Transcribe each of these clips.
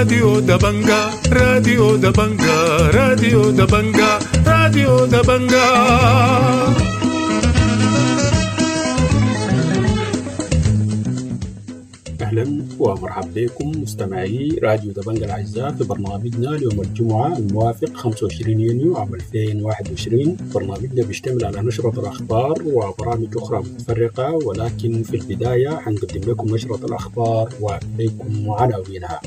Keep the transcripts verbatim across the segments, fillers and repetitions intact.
راديو دبنجا راديو دبنجا راديو دبنجا راديو دبنجا. أهلا ومرحبا بكم مستمعي راديو دبنجا الأعزاء في برنامجنا ليوم الجمعة الموافق خمسة وعشرين يونيو عام ألفين وواحد وعشرين. برنامجنا بيشتمل على نشرة الأخبار وبرامج أخرى متفرقة، ولكن في البداية حنقدم لكم نشرة الأخبار وإليكم عناوينها.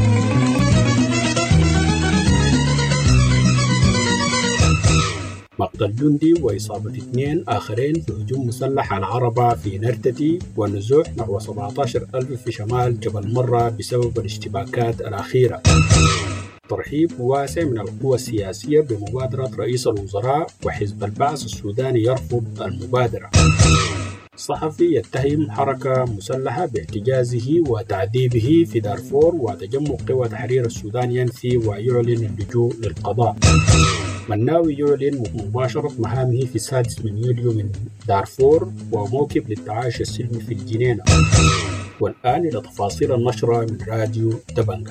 مقتل جندي وإصابة اثنين آخرين في هجوم مسلح على عربة في نرتتي، ونزوح نحو سبعة عشر ألف في شمال جبل مرة بسبب الاشتباكات الأخيرة. ترحيب واسع من القوى السياسية بمبادرة رئيس الوزراء، وحزب البعث السوداني يرفض المبادرة. صحفي يتهم حركة مسلحة باحتجازه وتعذيبه في دارفور، وتجمع قوى تحرير السودان ينفي ويعلن اللجوء للقضاء. مناوي يعلن مباشرة مهامه في السادس من يوليو من دارفور، وموكب للتعايش السلمي في الجنينة. والآن إلى تفاصيل النشرة من راديو دبنجا.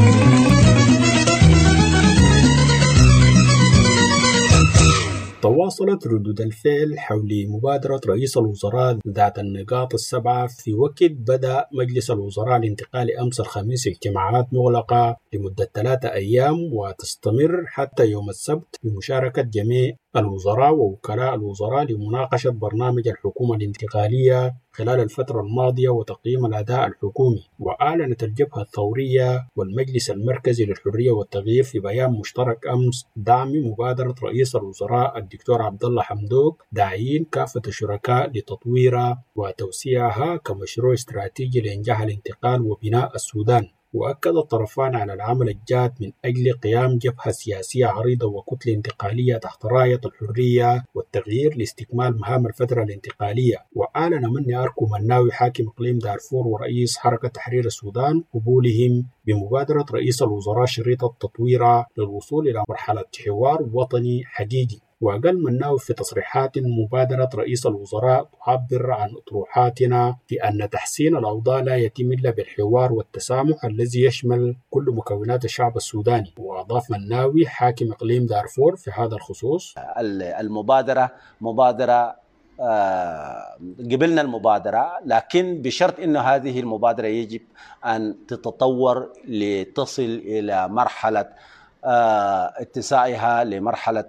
تواصلت ردود الفعل حول مبادرة رئيس الوزراء ذات النقاط السبعة في وقت بدأ مجلس الوزراء الانتقالي أمس الخميس اجتماعات مغلقة لمدة ثلاثة أيام، وتستمر حتى يوم السبت بمشاركة جميع الوزراء ووكلاء الوزراء لمناقشة برنامج الحكومة الانتقالية خلال الفترة الماضية وتقييم الأداء الحكومي. وأعلنت الجبهة الثورية والمجلس المركزي للحرية والتغيير في بيان مشترك أمس دعم مبادرة رئيس الوزراء الدكتور عبد الله حمدوك، داعين كافة الشركاء لتطويرها وتوسيعها كمشروع استراتيجي لإنجاح الانتقال وبناء السودان. وأكد الطرفان على العمل الجاد من أجل قيام جبهة سياسية عريضة وكتلة انتقالية تحت راية الحرية والتغيير لاستكمال مهام الفترة الانتقالية. وأعلن مني أركو مناوي حاكم إقليم دارفور ورئيس حركة تحرير السودان قبولهم بمبادرة رئيس الوزراء شريط التطوير للوصول إلى مرحلة حوار وطني حقيقي. وقال مناوي في تصريحات مبادرة رئيس الوزراء تعبر عن أطروحاتنا في أن تحسين الأوضاع لا يتم إلا بالحوار والتسامح الذي يشمل كل مكونات الشعب السوداني. وأضاف مناوي حاكم إقليم دارفور في هذا الخصوص: المبادرة مبادرة آه قبلنا المبادرة، لكن بشرط أن هذه المبادرة يجب أن تتطور لتصل إلى مرحلة آه اتساعها لمرحلة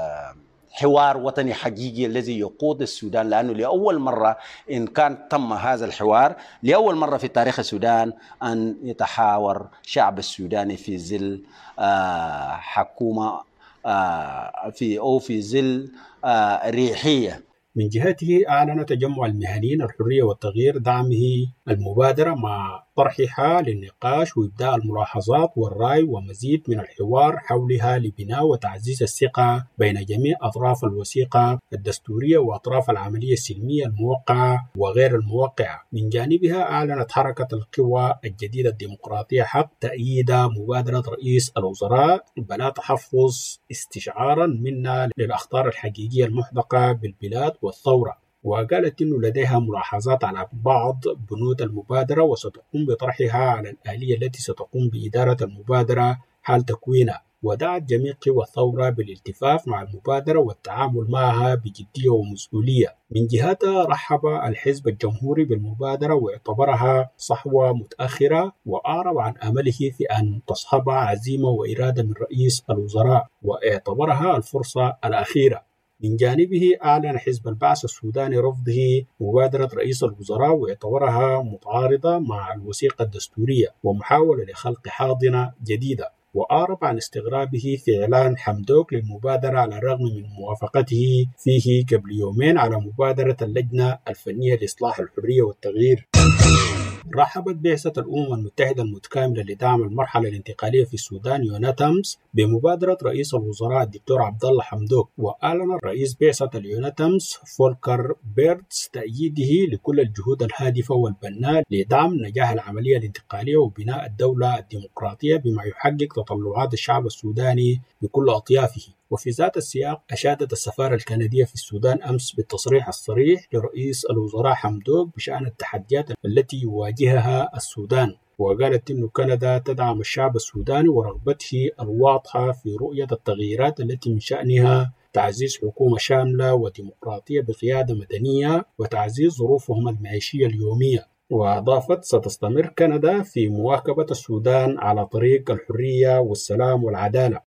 الحوار وطني حقيقي الذي يقود السودان، لأنه لأول مرة إن كان تم هذا الحوار لأول مرة في تاريخ السودان أن يتحاور شعب السوداني في ظل آه حكومة آه في أو في ظل آه ريحية. من جهته أعلن تجمع المهنيين الحرية والتغيير دعمه المبادرة مع طرحها للنقاش وإبداء الملاحظات والرأي ومزيد من الحوار حولها لبناء وتعزيز الثقة بين جميع أطراف الوثيقة الدستورية وأطراف العملية السلمية الموقعة وغير الموقعة. من جانبها أعلنت حركة القوى الجديدة الديمقراطية حق تأييد مبادرة رئيس الوزراء بلا تحفظ استشعارا منا للأخطار الحقيقية المحدقة بالبلاد والثورة. وقالت إنه لديها ملاحظات على بعض بنود المبادرة وستقوم بطرحها على الآلية التي ستقوم بإدارة المبادرة حال تكوينها. ودعت جميع قوى الثورة بالالتفاف مع المبادرة والتعامل معها بجدية ومسؤولية. من جهتها رحب الحزب الجمهوري بالمبادرة واعتبرها صحوة متأخرة، وأعرب عن أمله في أن تصحبها عزيمة وإرادة من رئيس الوزراء، واعتبرها الفرصة الأخيرة. من جانبه أعلن حزب البعث السوداني رفضه مبادرة رئيس الوزراء واعتبرها متعارضة مع الوثيقة الدستورية ومحاولة لخلق حاضنة جديدة. وأعرب عن استغرابه في إعلان حمدوك للمبادرة على الرغم من موافقته فيه قبل يومين على مبادرة اللجنة الفنية لإصلاح الحرية والتغيير. رحبت بعثة الأمم المتحدة المتكاملة لدعم المرحلة الانتقالية في السودان يوناتمز بمبادرة رئيس الوزراء الدكتور عبد الله حمدوك. وأعلن رئيس بعثة اليوناتمز فولكر بيرتز تأييده لكل الجهود الهادفة والبناء لدعم نجاح العملية الانتقالية وبناء الدولة الديمقراطية بما يحقق تطلعات الشعب السوداني بكل أطيافه. وفي ذات السياق أشادت السفارة الكندية في السودان أمس بالتصريح الصريح لرئيس الوزراء حمدوك بشأن التحديات التي يواجهها السودان، وقالت إنه كندا تدعم الشعب السوداني ورغبته الواضحة في رؤية التغييرات التي من شأنها تعزيز حكومة شاملة وديمقراطية بقيادة مدنية وتعزيز ظروفهم المعيشية اليومية. وأضافت ستستمر كندا في مواكبة السودان على طريق الحرية والسلام والعدالة.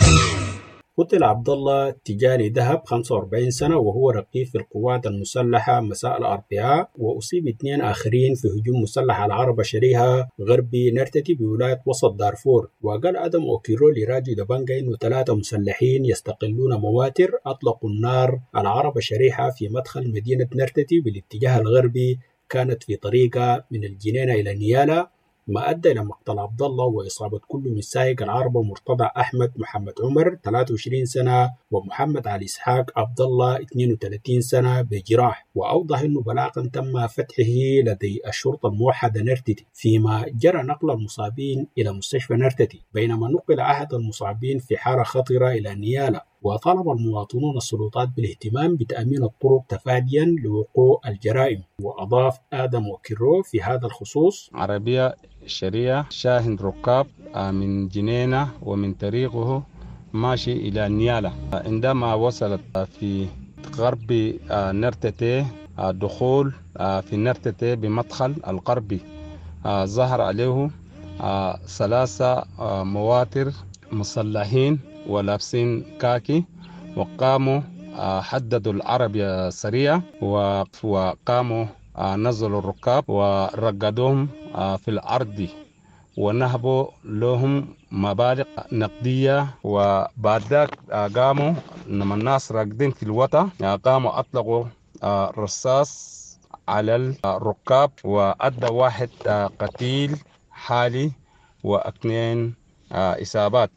قتل عبد الله تجاني دهب خمسة وأربعين سنة وهو رقيب في القوات المسلحة مساء الأربعاء، وأصيب اثنين آخرين في هجوم مسلح على عربة شريحة غربي نرتتي بولاية وسط دارفور. وقال آدم أوكيرو لراجي دبنجا إنه ثلاثة مسلحين يستقلون مواتر أطلقوا النار على عربة شريحة في مدخل مدينة نرتتي بالاتجاه الغربي كانت في طريقة من الجنينة إلى نيالا، ما أدى إلى مقتل عبد الله وإصابة كل من سائق العربة مرتضى أحمد محمد عمر ثلاثة وعشرين سنة ومحمد علي إسحاق عبد الله اثنين وثلاثين سنة بجراح. وأوضح أنه بلاغا تم فتحه لدي الشرطة الموحدة نرتتي، فيما جرى نقل المصابين إلى مستشفى نرتتي، بينما نقل أحد المصابين في حالة خطرة إلى نيالا. وطالب المواطنون السلطات بالاهتمام بتأمين الطرق تفاديا لوقوع الجرائم. وأضاف آدم وكيرو في هذا الخصوص: عربية شريعة شاهن ركاب من جنينة ومن طريقه ماشي إلى نيالا، عندما وصلت في غرب نرتتي دخول في نرتتي بمدخل الغربي ظهر عليه ثلاثة مواتر مسلحين ولابسين كاكي، وقاموا حددوا العربية السريعة وقاموا نزلوا الركاب ورقدوهم في الأرض ونهبوا لهم مبالغ نقدية. وبعد ذلك قاموا لما الناس راقدين في الوطا قاموا أطلقوا رصاص على الركاب وأدى واحد قتيل حالي واثنين إصابات.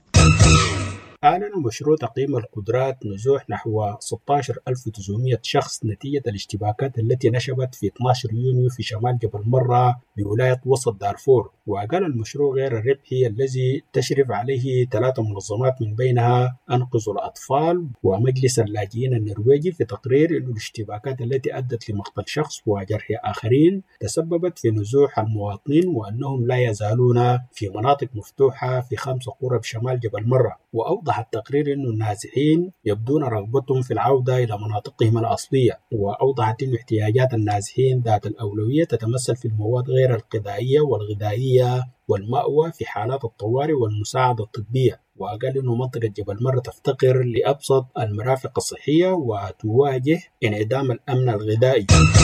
أعلن مشروع تقييم القدرات نزوح نحو ستة عشر ألف وتسعمائة شخص نتيجة الاشتباكات التي نشبت في اثني عشر يونيو في شمال جبل مرة بولاية وسط دارفور. وقال المشروع غير الربحي الذي تشرف عليه ثلاث منظمات من بينها أنقذوا الأطفال ومجلس اللاجئين النرويجي في تقرير أن الاشتباكات التي أدت لمقتل شخص وجرح آخرين تسببت في نزوح المواطنين، وأنهم لا يزالون في مناطق مفتوحة في خمس قرى بشمال جبل مرة. وأوضح التقرير أن النازحين يبدون رغبتهم في العودة إلى مناطقهم الأصلية. وأوضحت أن احتياجات النازحين ذات الأولوية تتمثل في المواد غير الغذائية والغذائية والمأوى في حالات الطوارئ والمساعدة الطبية. وقال أنه منطقة جبل مرة تفتقر لأبسط المرافق الصحية وتواجه انعدام الأمن الغذائي.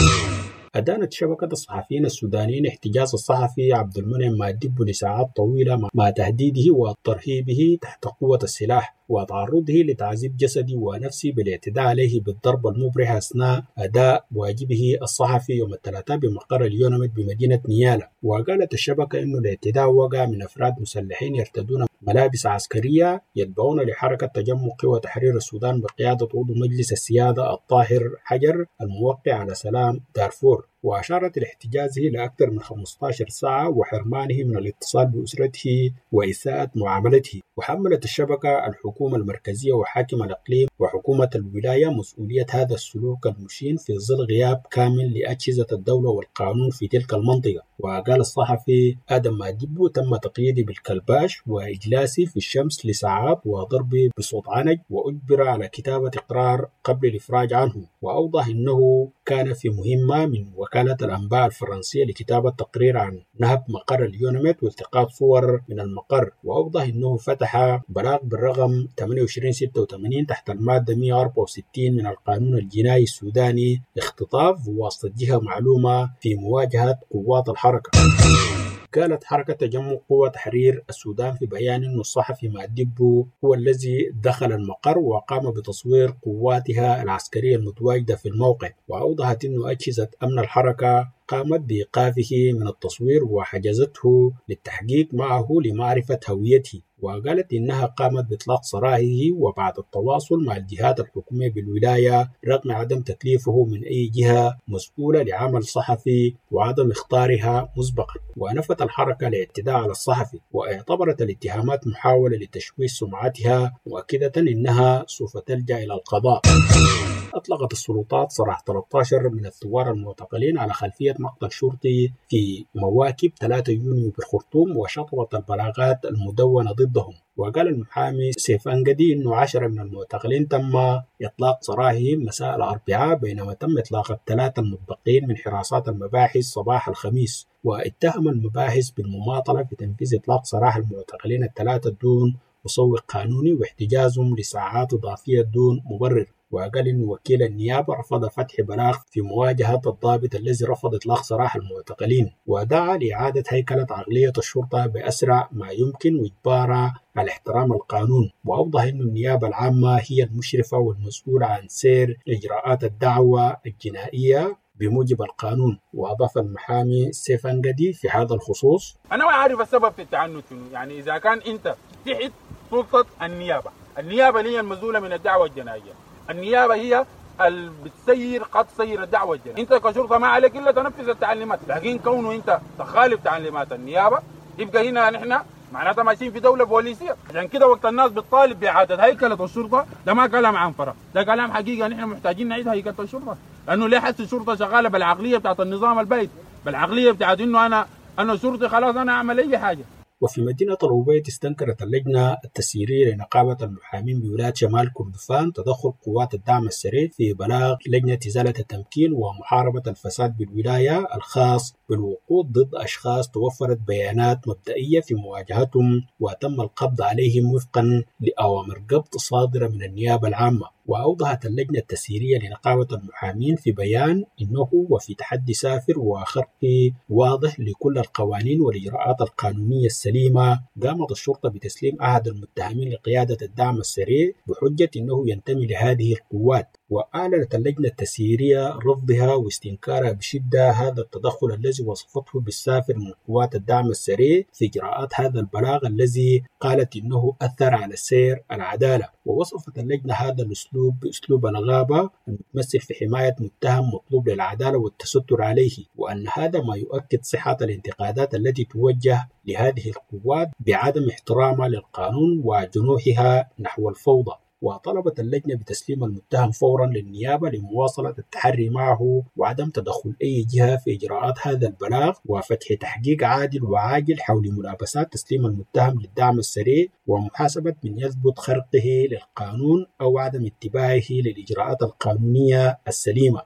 أدانت شبكة الصحفيين السودانيين احتجاز الصحفي عبد المنعم مادب لساعات طويلة مع تهديده وترهيبه تحت قوة السلاح وتعرضه لتعذيب جسدي ونفسي بالاعتداء عليه بالضرب المبرح أثناء أداء واجبه الصحفي يوم الثلاثاء بمقر اليونمت بمدينة نيالا. وقالت الشبكة أن الاعتداء وقع من أفراد مسلحين يرتدون ملابس عسكرية يتبعون لحركة تجمع قوى تحرير السودان بقيادة عضو مجلس السيادة الطاهر حجر الموقع على سلام دارفور. وأشارت الاحتجاز إلى أكثر من خمسة عشر ساعة وحرمانه من الاتصال بأسرته وإساءة معاملته. وحملت الشبكة الحكومة المركزية وحاكم الإقليم وحكومة الولاية مسؤولية هذا السلوك المشين في ظل غياب كامل لأجهزة الدولة والقانون في تلك المنطقة. وقال الصحفي آدم مادب تم تقييدي بالكلباش وإجلاسي في الشمس لساعات وضربي بصوت عنج وأجبر على كتابة إقرار قبل الإفراج عنه. وأوضح أنه كان في مهمة من وكالة الأنباء الفرنسية لكتابة تقرير عن نهب مقر اليونمت والتقاط صور من المقر. وأوضح أنه فتح بلاغ بالرقم ثمانية وعشرين ستة وثمانين تحت المادة مئة وأربعة وستين من القانون الجنائي السوداني اختطاف بواسطة جهة معلومة في مواجهة قوات الحركة. قالت حركة تجمع قوى تحرير السودان في بيان أن الصحفي مادب هو الذي دخل المقر وقام بتصوير قواتها العسكرية المتواجدة في الموقع. وأوضحت أن أجهزة أمن الحركة قامت بإيقافه من التصوير وحجزته للتحقيق معه لمعرفة هويته. وقالت إنها قامت بإطلاق سراحه وبعد التواصل مع الجهات الحكومية بالولاية رغم عدم تكليفه من أي جهة مسؤولة لعمل صحفي وعدم اختارها مسبقا. ونفت الحركة الاعتداء على الصحفي واعتبرت الاتهامات محاولة لتشويه سمعتها مؤكدة إنها سوف تلجأ إلى القضاء. أطلقت السلطات سراح ثلاثة عشر من الثوار المعتقلين على خلفية مقتل شرطي في مواكب ثلاثة يونيو بالخرطوم وشطبت البلاغات المدونة ضدهم. وقال المحامي سيف أنقدي أنه عشرة من المعتقلين تم إطلاق سراحهم مساء الأربعاء، بينما تم إطلاق الثلاثة المتبقين من حراسات المباحث صباح الخميس. واتهم المباحث بالمماطلة في تنفيذ إطلاق سراح المعتقلين الثلاثة دون مسوق قانوني واحتجازهم لساعات إضافية دون مبرر. وقال إن وكيل النيابة رفض فتح بلاغ في مواجهة الضابط الذي رفض إطلاق سراح المعتقلين، ودعا لإعادة هيكلة عقلية الشرطة بأسرع ما يمكن وإجبارها على احترام القانون. وأوضح أن النيابة العامة هي المشرفة والمسؤولة عن سير إجراءات الدعوة الجنائية بموجب القانون. وأضاف المحامي سيف أنقدي في هذا الخصوص: أنا ما أعرف السبب في التعنت، يعني إذا كان أنت تحت سلطة النيابة، النيابة هي المسؤولة من الدعوة الجنائية، النيابة هي اللي بتسير قد سير الدعوة الجنائية، أنت كشرطة ما عليك إلا تنفذ التعليمات، لكن كونه أنت تخالف تعليمات النيابة يبقى هنا نحن معناتها ماشيين في دولة بوليسية. عشان كده وقت الناس بتطالب بإعادة هيكلة الشرطة ده ما كلام عن فراغ، ده كلام حقيقة. نحن محتاجين نعيد هيكلة الشرطة، لأنه ليه حس الشرطة شغالة بالعقلية بتاعت النظام البيت، بالعقلية بتاعت إنه أنا أنا شرطي خلاص أنا أعمل أي حاجة. وفي مدينة الأبيض استنكرت اللجنة التسييرية لنقابة المحامين بولاية شمال كردفان تدخل قوات الدعم السريع في بلاغ لجنة إزالة التمكين ومحاربة الفساد بالولاية الخاص بالوقود ضد أشخاص توفرت بيانات مبدئية في مواجهتهم وتم القبض عليهم وفقا لأوامر قبض صادرة من النيابة العامة. وأوضحت اللجنة التسييرية لنقابة المحامين في بيان إنه وفي تحدي سافر وخرق واضح لكل القوانين والإجراءات القانونية السليمة، قامت الشرطة بتسليم أحد المتهمين لقيادة الدعم السريع بحجة إنه ينتمي لهذه القوات. وأعلنت اللجنة التسييرية رفضها واستنكارها بشدة هذا التدخل الذي وصفته بالسافر من قوات الدعم السريع في إجراءات هذا البلاغ الذي قالت إنه أثر على سير العدالة. ووصفت اللجنة هذا الأسلوب بأسلوب الغابة المتمثل في حماية متهم مطلوب للعدالة والتستر عليه، وأن هذا ما يؤكد صحة الانتقادات التي توجه لهذه القوات بعدم احترامها للقانون وجنوحها نحو الفوضى. وطلبت اللجنة بتسليم المتهم فورا للنيابة لمواصلة التحري معه وعدم تدخل أي جهة في إجراءات هذا البلاغ وفتح تحقيق عادل وعاجل حول ملابسات تسليم المتهم للدعم السريع ومحاسبة من يثبت خرقه للقانون أو عدم اتباعه للإجراءات القانونية السليمة.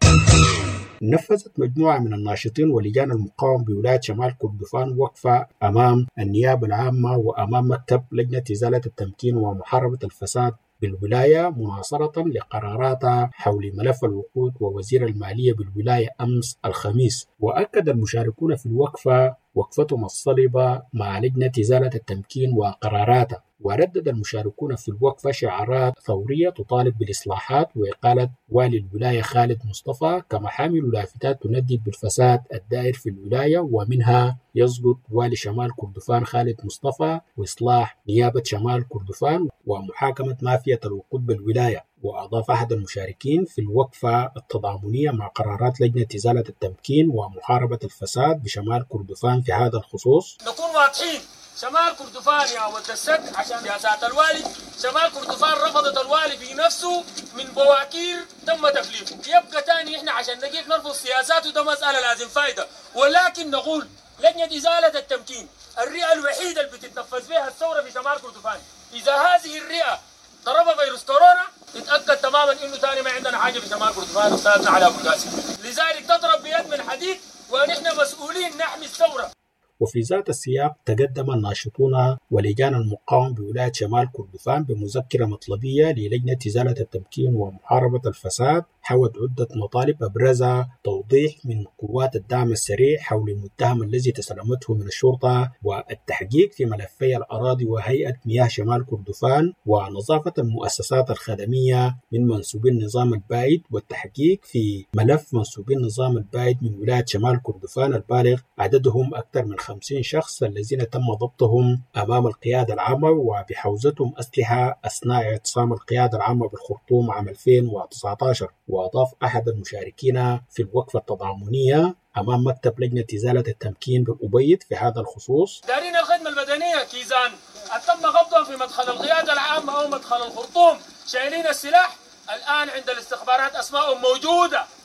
نفذت مجموعة من الناشطين ولجان المقاومة بولاية شمال كردفان وقفة أمام النيابة العامة وأمام مكتب لجنة إزالة التمكين ومحاربة الفساد بالولاية مناصرة لقراراتها حول ملف الوقود ووزير المالية بالولاية أمس الخميس. وأكد المشاركون في الوقفة وقفتهم الصلبة مع لجنة إزالة التمكين وقراراتها. وردد المشاركون في الوقفة شعارات ثورية تطالب بالإصلاحات وإقالة والي الولاية خالد مصطفى، كما حامل لافتات تندد بالفساد الدائر في الولاية ومنها يسقط والي شمال كردفان خالد مصطفى وإصلاح نيابة شمال كردفان ومحاكمة مافيا الوقود بالولاية. وأضاف أحد المشاركين في الوقفة التضامنية مع قرارات لجنة إزالة التمكين ومحاربة الفساد بشمال كردفان في هذا الخصوص: نكون واضحين، شمال كردفان يا ولد السد عشان سياسات الوالي، شمال كردفان رفضت الوالي في نفسه من بواكير تم تكليفه، يبقى تاني احنا عشان نجيب نرفض سياساته ده مسألة لازم فايدة، ولكن نقول لجنة إزالة التمكين الرئة الوحيدة اللي بتتنفذ بها الثورة في شمال كردفان، إذا هذه الرئة ضرب فيروس كورونا اتأكد تماما إنه تاني ما عندنا حاجة في شمال كردفان أستاذنا على أبو القاسم، لذلك تضرب بيد من حديد ونحن مسؤولين نحمي الثورة. وفي ذات السياق تقدم الناشطون ولجان المقاومة بولاية شمال كردفان بمذكرة مطلبية للجنة إزالة التمكين ومحاربة الفساد حوت عدة مطالب أبرزها توضيح من قوات الدعم السريع حول المتهم الذي تسلمته من الشرطة والتحقيق في ملفي الأراضي وهيئة مياه شمال كردفان ونظافة المؤسسات الخدمية من منسوبي النظام البائد والتحقيق في ملف منسوبي النظام البائد من ولاية شمال كردفان البالغ عددهم أكثر من خمسين شخص الذين تم ضبطهم أمام القيادة العامة وبحوزتهم أسلحة أثناء اعتصام القيادة العامة بالخرطوم عام ألفين وتسعة عشر. وأضاف أحد المشاركين في الوقفة التضامنية أمام مكتب لجنة إزالة التمكين بالأبيض في هذا الخصوص: دارين الخدمة المدنية كيزان تم قبضهم في مدخل القيادة العامة أو مدخل الخرطوم، شايلين السلاح الآن عند الاستخبارات، أسمائهم موجودة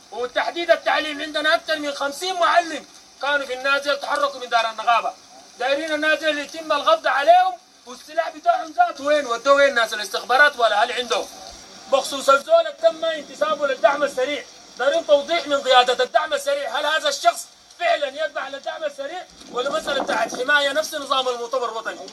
وتحديد التعليم عندنا أكثر من خمسين معلم كانوا في النازل تحركوا من دار النقابة. دايرين النازل يتم القبض عليهم والسلاح بتاعهم ذاته وين ودوه وين ناس الاستخبارات ولا هل عندهم؟ بخصوص الزول تم انتسابه للدعم السريع، دارين توضيح من قيادة الدعم السريع هل هذا الشخص فعلا يتبع للدعم السريع ولا مسألة بتاعت حماية نفس نظام المؤتمر الوطني؟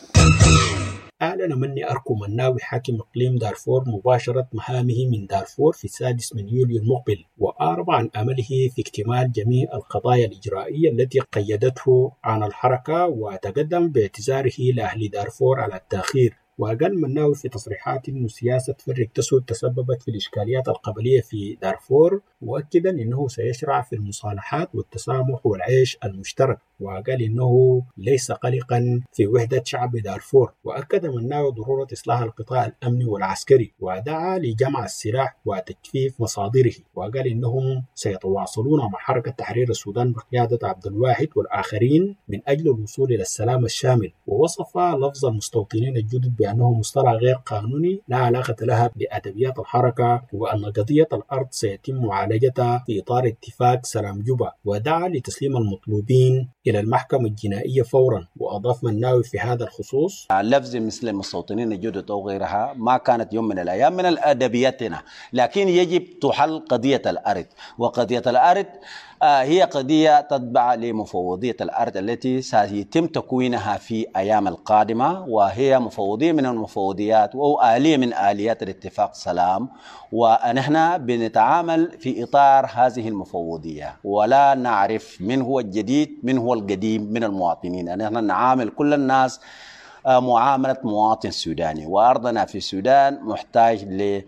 أعلن مني أركو مناوي حاكم إقليم دارفور مباشرة مهامه من دارفور في السادس من يوليو المقبل، وأعرب عن أمله في اكتمال جميع القضايا الإجرائية التي قيدته عن الحركة، وتقدم باعتذاره لأهل دارفور على التأخير. وقال مناوي في تصريحات أن سياسة فرق تسود تسببت في الإشكاليات القبلية في دارفور، مؤكدا أنه سيشرع في المصالحات والتسامح والعيش المشترك، وقال أنه ليس قلقا في وحدة شعب دارفور. وأكد مناوي ضرورة إصلاح القطاع الأمني والعسكري، ودعا لجمع السلاح وتجفيف مصادره، وقال أنهم سيتواصلون مع حركة تحرير السودان بقيادة عبد الواحد والآخرين من أجل الوصول إلى السلام الشامل. ووصف لفظ المستوطنين الجدد بأنه مصطلح غير قانوني لا علاقة لها بأدبيات الحركة، وأن قضية الأرض سيتم معالجتها في إطار اتفاق سلام جوبا، ودعا لتسليم المطلوبين إلى المحكمة الجنائية فورا. وأضاف مناوي في هذا الخصوص: لفظ مثل المستوطنين الجدد أو غيرها ما كانت يوم من الأيام من الأدبياتنا، لكن يجب تحل قضية الأرض، وقضية الأرض هي قضية تتبع لمفوضية الأرض التي سيتم تكوينها في أيام القادمة، وهي مفوضية من المفوضيات أو آلية من آليات الاتفاق سلام، ونحن بنتعامل في إطار هذه المفوضية ولا نعرف من هو الجديد من هو القديم من المواطنين. نحن نعامل كل الناس معاملة مواطن سوداني، وأرضنا في السودان محتاج ل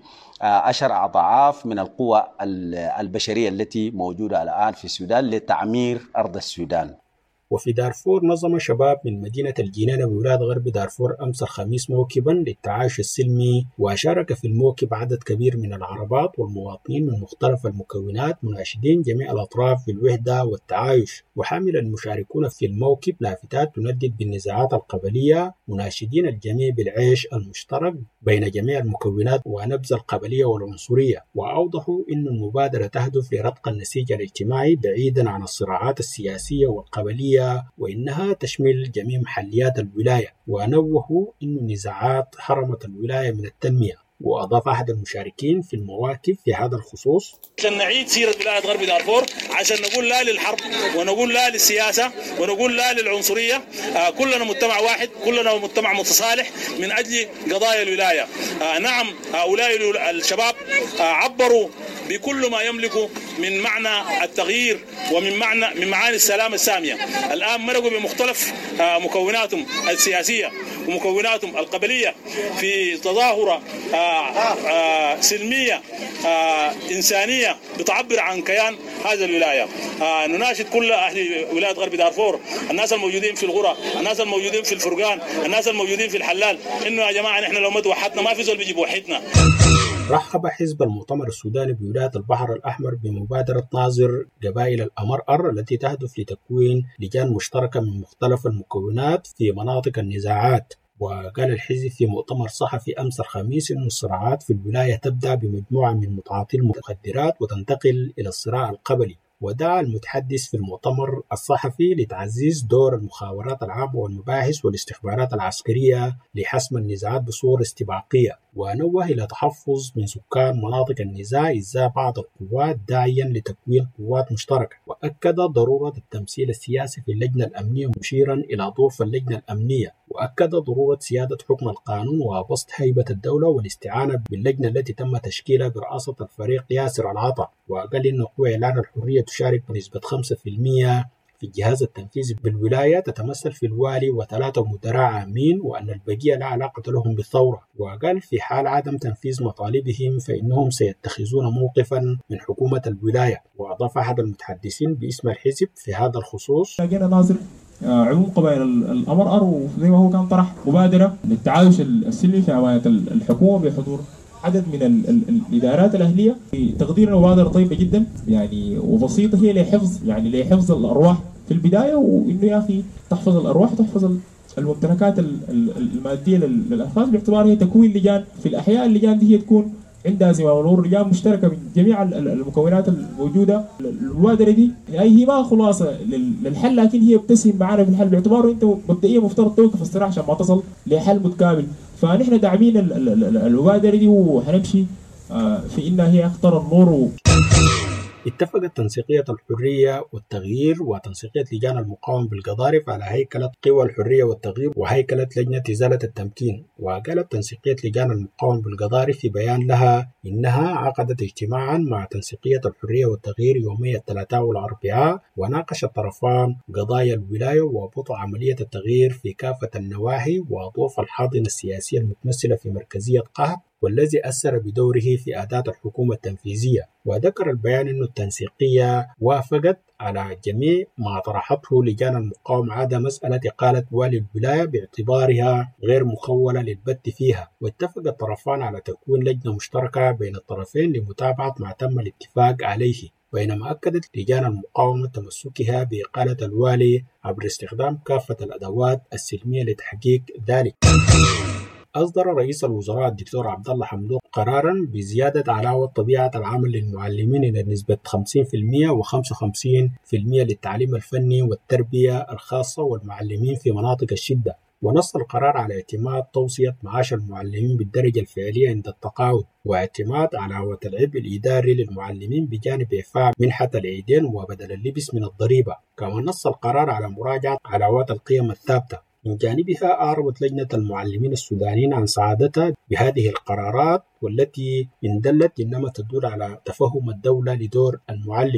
عشر أضعاف من القوى البشرية التي موجودة الآن في السودان لتعمير أرض السودان. وفي دارفور نظم شباب من مدينة الجنينة بولاد غرب دارفور أمس الخميس موكبا للتعايش السلمي، وشارك في الموكب عدد كبير من العربات والمواطنين من مختلف المكونات مناشدين جميع الأطراف بالوحدة والتعايش. وحامل المشاركون في الموكب لافتات تندد بالنزاعات القبلية، مناشدين الجميع بالعيش المشترك بين جميع المكونات ونبذ القبلية والعنصرية. وأوضحوا أن المبادرة تهدف لرتق النسيج الاجتماعي بعيدا عن الصراعات السياسية والقبلية، وإنها تشمل جميع محليات الولاية. ونوهوا أن النزاعات حرمت الولاية من التنمية. وأضاف أحد المشاركين في المواقف في هذا الخصوص: عشان نعيد سيرة ولاية غرب دارفور، عشان نقول لا للحرب ونقول لا للسياسة ونقول لا للعنصرية. آه كلنا مجتمع واحد، كلنا مجتمع متصالح من أجل قضايا الولاية. آه نعم هؤلاء الشباب آه عبروا بكل ما يملكوا من معنى التغيير ومن معنى من معاني السلام السامية. الآن مرقوا بمختلف آه مكوناتهم السياسية ومكوناتهم القبلية في تظاهرة آه آه سلمية آه إنسانية بتعبر عن كيان هذا الولاية. آه نناشد كل أهل ولاية غرب دارفور، الناس الموجودين في الغرة، الناس الموجودين في الفرقان، الناس الموجودين في الحلال، إنه يا جماعة نحن لو ما توحدنا ما في زول بيجي بوحدنا. رحب حزب المؤتمر السوداني بولاية البحر الأحمر بمبادرة ناظر قبائل الأمر التي تهدف لتكوين لجان مشتركة من مختلف المكونات في مناطق النزاعات. وقال الحزب في مؤتمر صحفي أمس الخميس أن الصراعات في الولاية تبدأ بمجموعة من متعاطي المخدرات وتنتقل إلى الصراع القبلي. ودعا المتحدث في المؤتمر الصحفي لتعزيز دور المخابرات العامة والمباحث والاستخبارات العسكرية لحسم النزاعات بصورة استباقية، ونوه إلى تحفظ من سكان مناطق النزاع إزاء بعض القوات داعيا لتكوين قوات مشتركة. وأكد ضرورة التمثيل السياسي في اللجنة الأمنية مشيرا إلى دور اللجنة الأمنية، وأكد ضرورة سيادة حكم القانون وبسط هيبة الدولة والاستعانة باللجنة التي تم تشكيلها برئاسة الفريق ياسر العطا. وقال إن قوى إعلان الحرية تشارك بنسبة خمسة بالمئة في الجهاز التنفيذي بالولاية، تتمثل في الوالي وثلاثة مدراء عامين، وأن البقية لا علاقة لهم بالثورة. وقال في حال عدم تنفيذ مطالبهم فإنهم سيتخذون موقفا من حكومة الولاية. وأضاف أحد المتحدثين باسم الحزب في هذا الخصوص: لقينا ناظر عموم قبائل الأمر أر، وزي ما هو كان طرح مبادرة للتعايش السلمي في أمانة الحكومة بحضور عدد من ال ال الإدارات الأهلية. في تقديرنا مبادرة طيبة جدا يعني وبسيطة، هي لحفظ يعني لحفظ الأرواح في البداية، وإنه يا أخي تحفظ الأرواح وتحفظ الممتلكات المادية للأشخاص، باعتبار هي تكوين لجان في الأحياء. اللجان دي هي تكون عندها زمام الأمور لجان مشتركة من جميع المكونات الموجودة. المبادرة دي يعني هي ما خلاصة للحل، لكن هي بتسهم معنا في الحل باعتباره أنت مبدئيا مفترض توقف الصراع عشان ما تصل لحل متكامل. فنحن داعمين المبادرة دي وحنمشي في إنها هي أخطر النور. اتفقت تنسيقية الحرية والتغيير وتنسيقية لجان المقاومة بالقضارف على هيكلة قوى الحرية والتغيير وهيكلة لجنة إزالة التمكين. وقالت تنسيقية لجان المقاومة بالقضارف في بيان لها إنها عقدت اجتماعا مع تنسيقية الحرية والتغيير يومي الثلاثاء والأربعاء، وناقش الطرفان قضايا الولاية وبطء عملية التغيير في كافة النواحي، وأضاف الحاضنة السياسية المتمثلة في مركزية قهر والذي أثر بدوره في أداة الحكومة التنفيذية. وذكر البيان أن التنسيقية وافقت على جميع ما طرحته لجان المقاومة عدا مسألة إقالة والي الولاية باعتبارها غير مخولة للبت فيها. واتفق الطرفان على تكوين لجنة مشتركة بين الطرفين لمتابعة ما تم الاتفاق عليه، بينما أكدت لجان المقاومة تمسكها بإقالة الوالي عبر استخدام كافة الأدوات السلمية لتحقيق ذلك. أصدر رئيس الوزراء الدكتور عبد الله حمدوق قراراً بزيادة علاوة طبيعة العمل للمعلمين إلى نسبة خمسين بالمئة وخمسة وخمسين بالمئة للتعليم الفني والتربية الخاصة والمعلمين في مناطق الشدة. ونص القرار على اعتماد توصية معاش المعلمين بالدرجة الفعلية عند التقاعد، واعتماد علاوة العبء الإداري للمعلمين بجانب إعفاء منحة العيدين وبدل اللبس من الضريبة. كما نص القرار على مراجعة علاوات القيم الثابتة. من جانبها أعربت لجنة المعلمين السودانيين عن سعادتها بهذه القرارات، والتي إن دلت إنما تدل على تفهم الدولة لدور المعلم.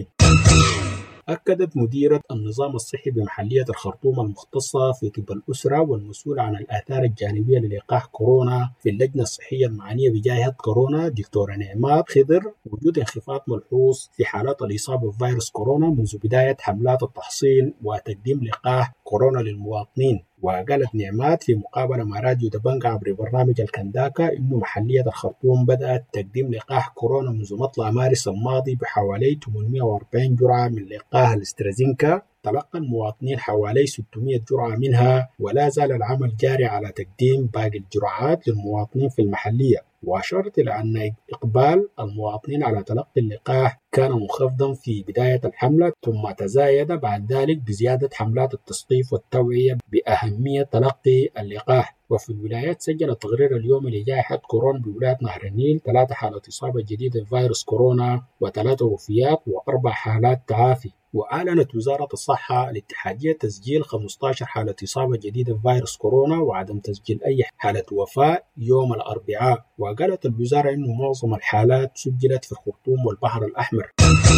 أكدت مديرة النظام الصحي بمحلية الخرطوم المختصة في طب الأسرة والمسؤول عن الآثار الجانبية للقاح كورونا في اللجنة الصحية المعنية بجائحة كورونا دكتورة نعمات خضر وجود انخفاض ملحوظ في حالات الإصابة بفيروس كورونا منذ بداية حملات التحصين وتقديم لقاح كورونا للمواطنين. وقالت نعمات في مقابلة مع راديو دبنجة عبر برنامج الكنداكا إنه محلية الخرطوم بدأت تقديم لقاح كورونا منذ مطلع مارس الماضي بحوالي ثمانمئة وأربعين جرعة من لقاح الاسترازينكا. تلقى المواطنين حوالي ستمئة جرعة منها، ولا زال العمل جاري على تقديم باقي الجرعات للمواطنين في المحلية. وأشارت إلى أن إقبال المواطنين على تلقي اللقاح كان منخفضا في بداية الحملة، ثم تزايد بعد ذلك بزيادة حملات التثقيف والتوعية بأهمية تلقي اللقاح. وفي الولايات سجل التقرير اليوم لجائحة كورونا بولاية نهر النيل ثلاثة حالات إصابة جديدة بفيروس كورونا وثلاثة وفيات وأربع حالات تعافي. وأعلنت وزارة الصحة الاتحادية تسجيل خمسة عشر حالة إصابة جديدة بفيروس كورونا وعدم تسجيل أي حالة وفاة يوم الأربعاء. وقالت الوزارة إنه معظم الحالات سجلت في الخرطوم والبحر الأحمر.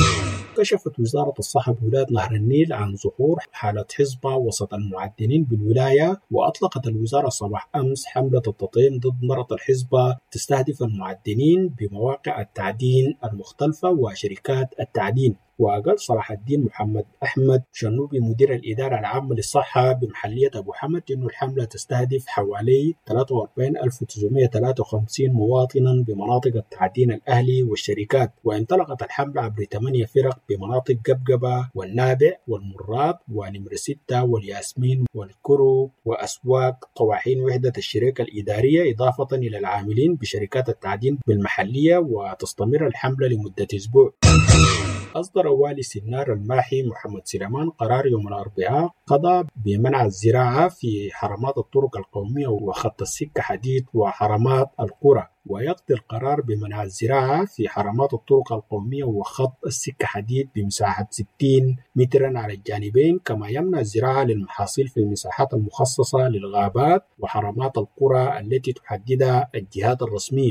كشفت وزارة الصحة بولاية نهر النيل عن ظهور حالة حصبة وسط المعدنين بالولاية، وأطلقت الوزارة صباح أمس حملة التطعيم ضد مرض الحصبة تستهدف المعدنين بمواقع التعدين المختلفة وشركات التعدين. وقال صلاح الدين محمد أحمد شنوبي مدير الإدارة العامة للصحة بمحلية أبو حمد إنه الحملة تستهدف حوالي ثلاثة وأربعين ألف وتسعمئة وثلاثة وخمسين مواطنا بمناطق التعدين الأهلي والشركات. وانطلقت الحملة عبر ثمانية فرق بمناطق قبقبة والنابع والمرات ونمر ستة والياسمين والكرو وأسواق طواحين وحدة الشركة الإدارية، إضافة إلى العاملين بشركات التعدين بالمحلية. وتستمر الحملة لمدة أسبوع. أصدر والي سنار الماحي محمد سليمان قرار يوم الأربعاء قضى بمنع الزراعة في حرمات الطرق القومية وخط السكة حديد وحرمات القرى. ويقضي القرار بمنع الزراعة في حرمات الطرق القومية وخط السكة حديد بمساحة ستين مترا على الجانبين، كما يمنع الزراعة للمحاصيل في المساحات المخصصة للغابات وحرمات القرى التي تحددها الجهات الرسمية.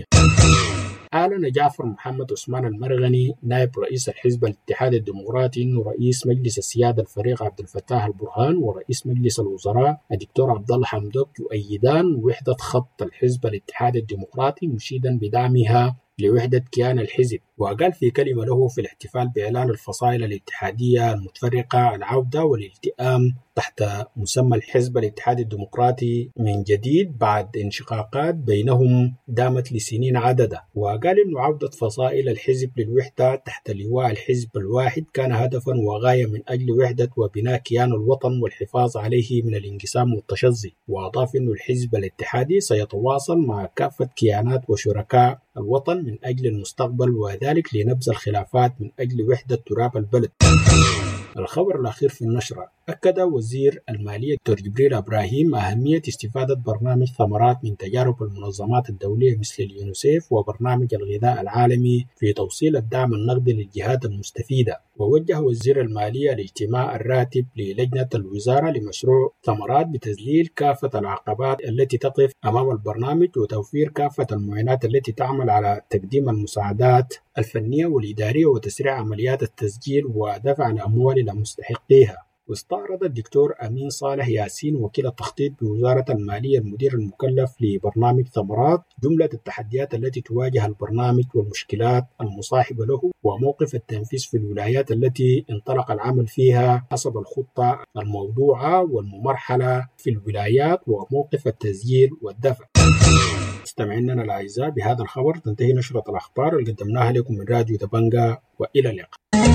أعلن جعفر محمد عثمان المرغني نائب رئيس الحزب الاتحاد الديمقراطي أنه رئيس مجلس السيادة الفريق عبد الفتاح البرهان ورئيس مجلس الوزراء الدكتور عبد الله حمدوك يؤيدان وحدة خط الحزب الاتحاد الديمقراطي، مشيدا بدعمها لوحدة كيان الحزب. وقال في كلمة له في الاحتفال بإعلان الفصائل الاتحادية المتفرقة العودة والالتئام تحت مسمى الحزب الاتحادي الديمقراطي من جديد بعد انشقاقات بينهم دامت لسنين عددة. وقال إنه عودة فصائل الحزب للوحدة تحت لواء الحزب الواحد كان هدفا وغاية من أجل وحدة وبناء كيان الوطن والحفاظ عليه من الانقسام والتشظي. وأضاف إنه الحزب الاتحادي سيتواصل مع كافة كيانات وشركاء الوطن من أجل المستقبل، وذلك لنبذ الخلافات من أجل وحدة تراب البلد. الخبر الأخير في النشرة، أكد وزير المالية دكتور جبريل إبراهيم أهمية استفادة برنامج ثمرات من تجارب المنظمات الدولية مثل اليونيسيف وبرنامج الغذاء العالمي في توصيل الدعم النقدي للجهات المستفيدة. ووجه وزير المالية الاجتماع الراتب للجنة الوزارة لمشروع ثمرات بتذليل كافة العقبات التي تقف أمام البرنامج وتوفير كافة المعينات التي تعمل على تقديم المساعدات الفنية والإدارية وتسريع عمليات التسجيل ودفع الأموال إلى مستحقيها. واستعرض الدكتور أمين صالح ياسين وكيل التخطيط بوزارة المالية المدير المكلف لبرنامج ثمرات جملة التحديات التي تواجه البرنامج والمشكلات المصاحبة له وموقف التنفيذ في الولايات التي انطلق العمل فيها حسب الخطة الموضوعة والممرحلة في الولايات وموقف التسجيل والدفع. مستمعينا الأعزاء، بهذا الخبر تنتهي نشرة الأخبار اللي قدمناها لكم من راديو دبنجة، وإلى اللقاء.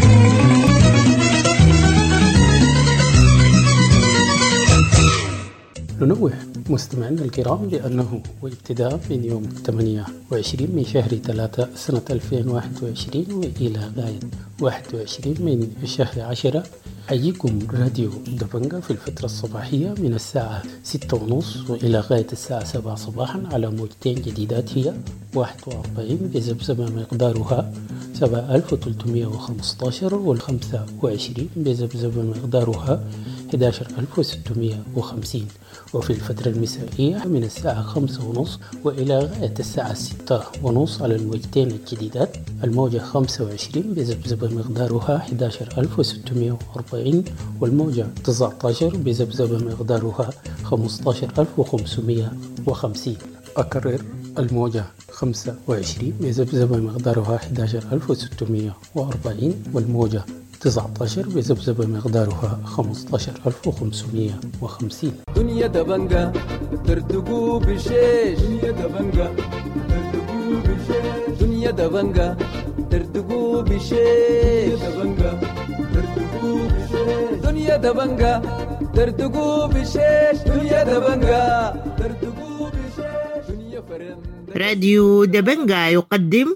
ننوه مستمعينا الكرام بأنه وابتداء من يوم ثمانية وعشرين من شهر ثلاثة سنة ألفين وواحد وعشرين وإلى غاية واحد وعشرين من شهر عشرة حييكم راديو دبنجة في الفترة الصباحية من الساعة ستة ونصف وإلى غاية الساعة سبعة صباحا على موجتين جديدات هي واحد وأربعين بزبزبة مقدارها سبعة آلاف وثلاثمائة وخمسة عشر والخمسة وعشرين بزبزبة مقدارها أحد عشر ألف وستمائة وخمسين، وفي الفترة المسائية من الساعة خمسة ونصف وإلى غاية الساعة ستة ونصف على الموجتين الجديدات الموجة خمسة وعشرين بزبزبة مقدارها أحد عشر ألف وستمائة وأربعين والموجة تسعة عشر بزبزبة مقدارها خمسة عشر ألف وخمسمائة وخمسين. أكرر، الموجة خمسة وعشرين بزبزبة مقدارها أحد عشر ألف وستمائة وأربعين والموجة تسعة عشر بزبزبة مقدارها خمسة عشر ألف وخمسمائة وخمسين. دنيا دبنجة ترتقو بشيش، دنيا دبنجة ترتقو بشيش، دنيا دبنجة ترتقو بشيش، دبنجة ترتقو بشيش، دنيا دبنجة ترتقو بشيش، دنيا دبنجة ترتقو بشيش، دنيا فرن. راديو دبنجة يقدم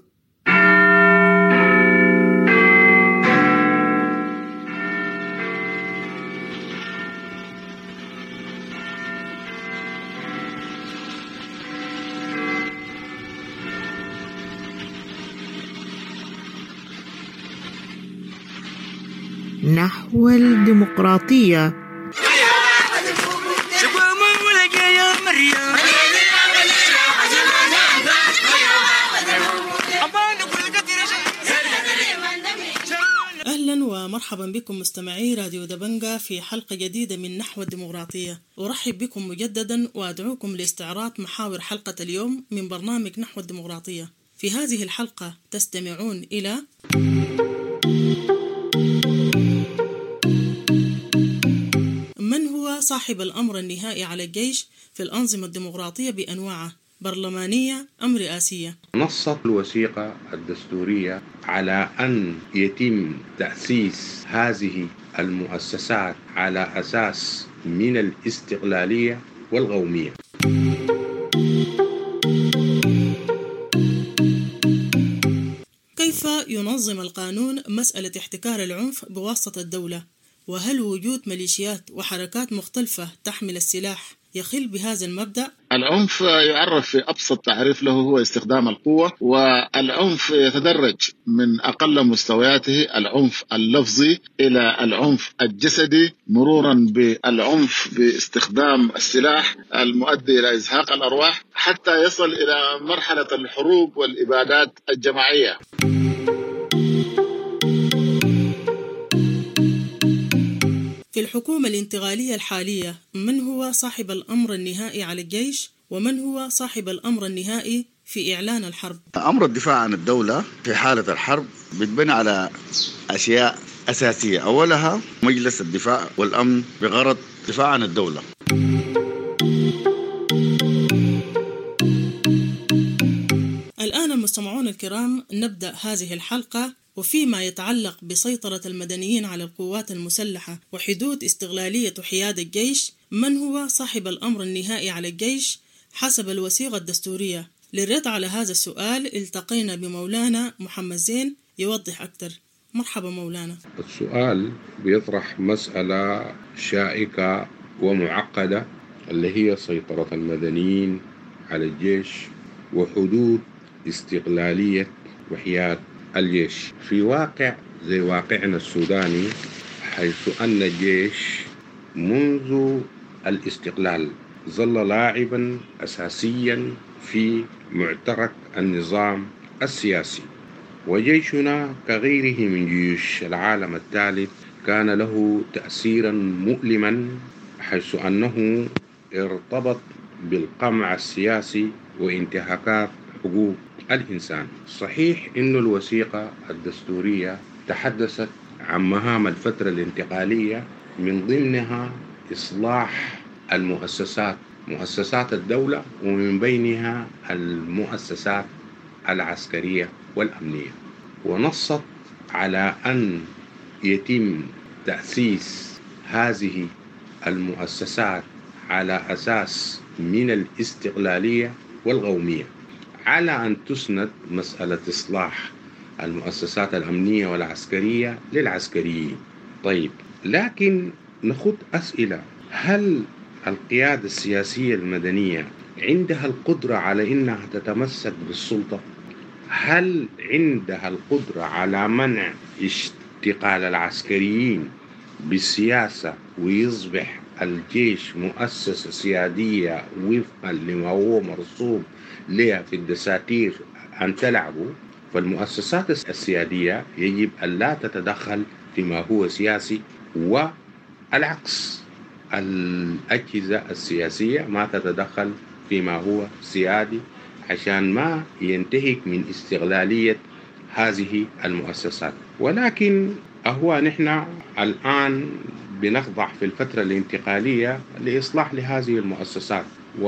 نحو الديمقراطية. أهلا ومرحبا بكم مستمعي راديو دبنجة في حلقة جديدة من نحو الديمقراطية. أرحب بكم مجددا وأدعوكم لاستعراض محاور حلقة اليوم من برنامج نحو الديمقراطية. في هذه الحلقة تستمعون إلى من هو صاحب الأمر النهائي على الجيش في الأنظمة الديمقراطية بأنواعه، برلمانية أم رئاسية؟ نصت الوثيقة الدستورية على أن يتم تأسيس هذه المؤسسات على أساس من الاستقلالية والقومية. كيف ينظم القانون مسألة احتكار العنف بواسطة الدولة؟ وهل وجود ميليشيات وحركات مختلفة تحمل السلاح يخل بهذا المبدأ؟ العنف يعرف في أبسط تعريف له هو استخدام القوة، والعنف يتدرج من أقل مستوياته العنف اللفظي إلى العنف الجسدي، مرورا بالعنف باستخدام السلاح المؤدي إلى إزهاق الأرواح، حتى يصل إلى مرحلة الحروب والإبادات الجماعية. في الحكومة الانتقالية الحالية من هو صاحب الأمر النهائي على الجيش ومن هو صاحب الأمر النهائي في إعلان الحرب. أمر الدفاع عن الدولة في حالة الحرب بيتبني على أشياء أساسية، أولها مجلس الدفاع والأمن بغرض الدفاع عن الدولة. الآن المستمعون الكرام نبدأ هذه الحلقة، وفيما يتعلق بسيطرة المدنيين على القوات المسلحة وحدود استغلالية حياد الجيش، من هو صاحب الأمر النهائي على الجيش حسب الوثيقة الدستورية؟ للرد على هذا السؤال التقينا بمولانا محمد زين يوضح أكثر. مرحبا مولانا. السؤال بيطرح مسألة شائكة ومعقدة اللي هي سيطرة المدنيين على الجيش وحدود استقلالية وحياد الجيش في واقع زي واقعنا السوداني، حيث أن الجيش منذ الاستقلال ظل لاعبا أساسيا في معترك النظام السياسي، وجيشنا كغيره من جيوش العالم الثالث كان له تأثيرا مؤلما، حيث أنه ارتبط بالقمع السياسي وانتهاكات حقوق الإنسان. صحيح أن الوثيقة الدستورية تحدثت عن مهام الفترة الانتقالية، من ضمنها إصلاح المؤسسات مؤسسات الدولة، ومن بينها المؤسسات العسكرية والأمنية، ونصت على أن يتم تأسيس هذه المؤسسات على أساس من الاستقلالية والقومية، على أن تسند مسألة إصلاح المؤسسات الأمنية والعسكرية للعسكريين. طيب، لكن نخد أسئلة: هل القيادة السياسية المدنية عندها القدرة على أنها تتمسك بالسلطة؟ هل عندها القدرة على منع اشتغال العسكريين بالسياسة ويصبح الجيش مؤسسة سيادية وفقا لما هو مرسوم لها في الدساتير أن تلعبه؟ فالمؤسسات السيادية يجب أن لا تتدخل فيما هو سياسي، والعكس الأجهزة السياسية ما تتدخل فيما هو سيادي، عشان ما ينتهك من استغلالية هذه المؤسسات. ولكن هو نحن الآن بنخضع في الفترة الانتقالية لإصلاح لهذه المؤسسات،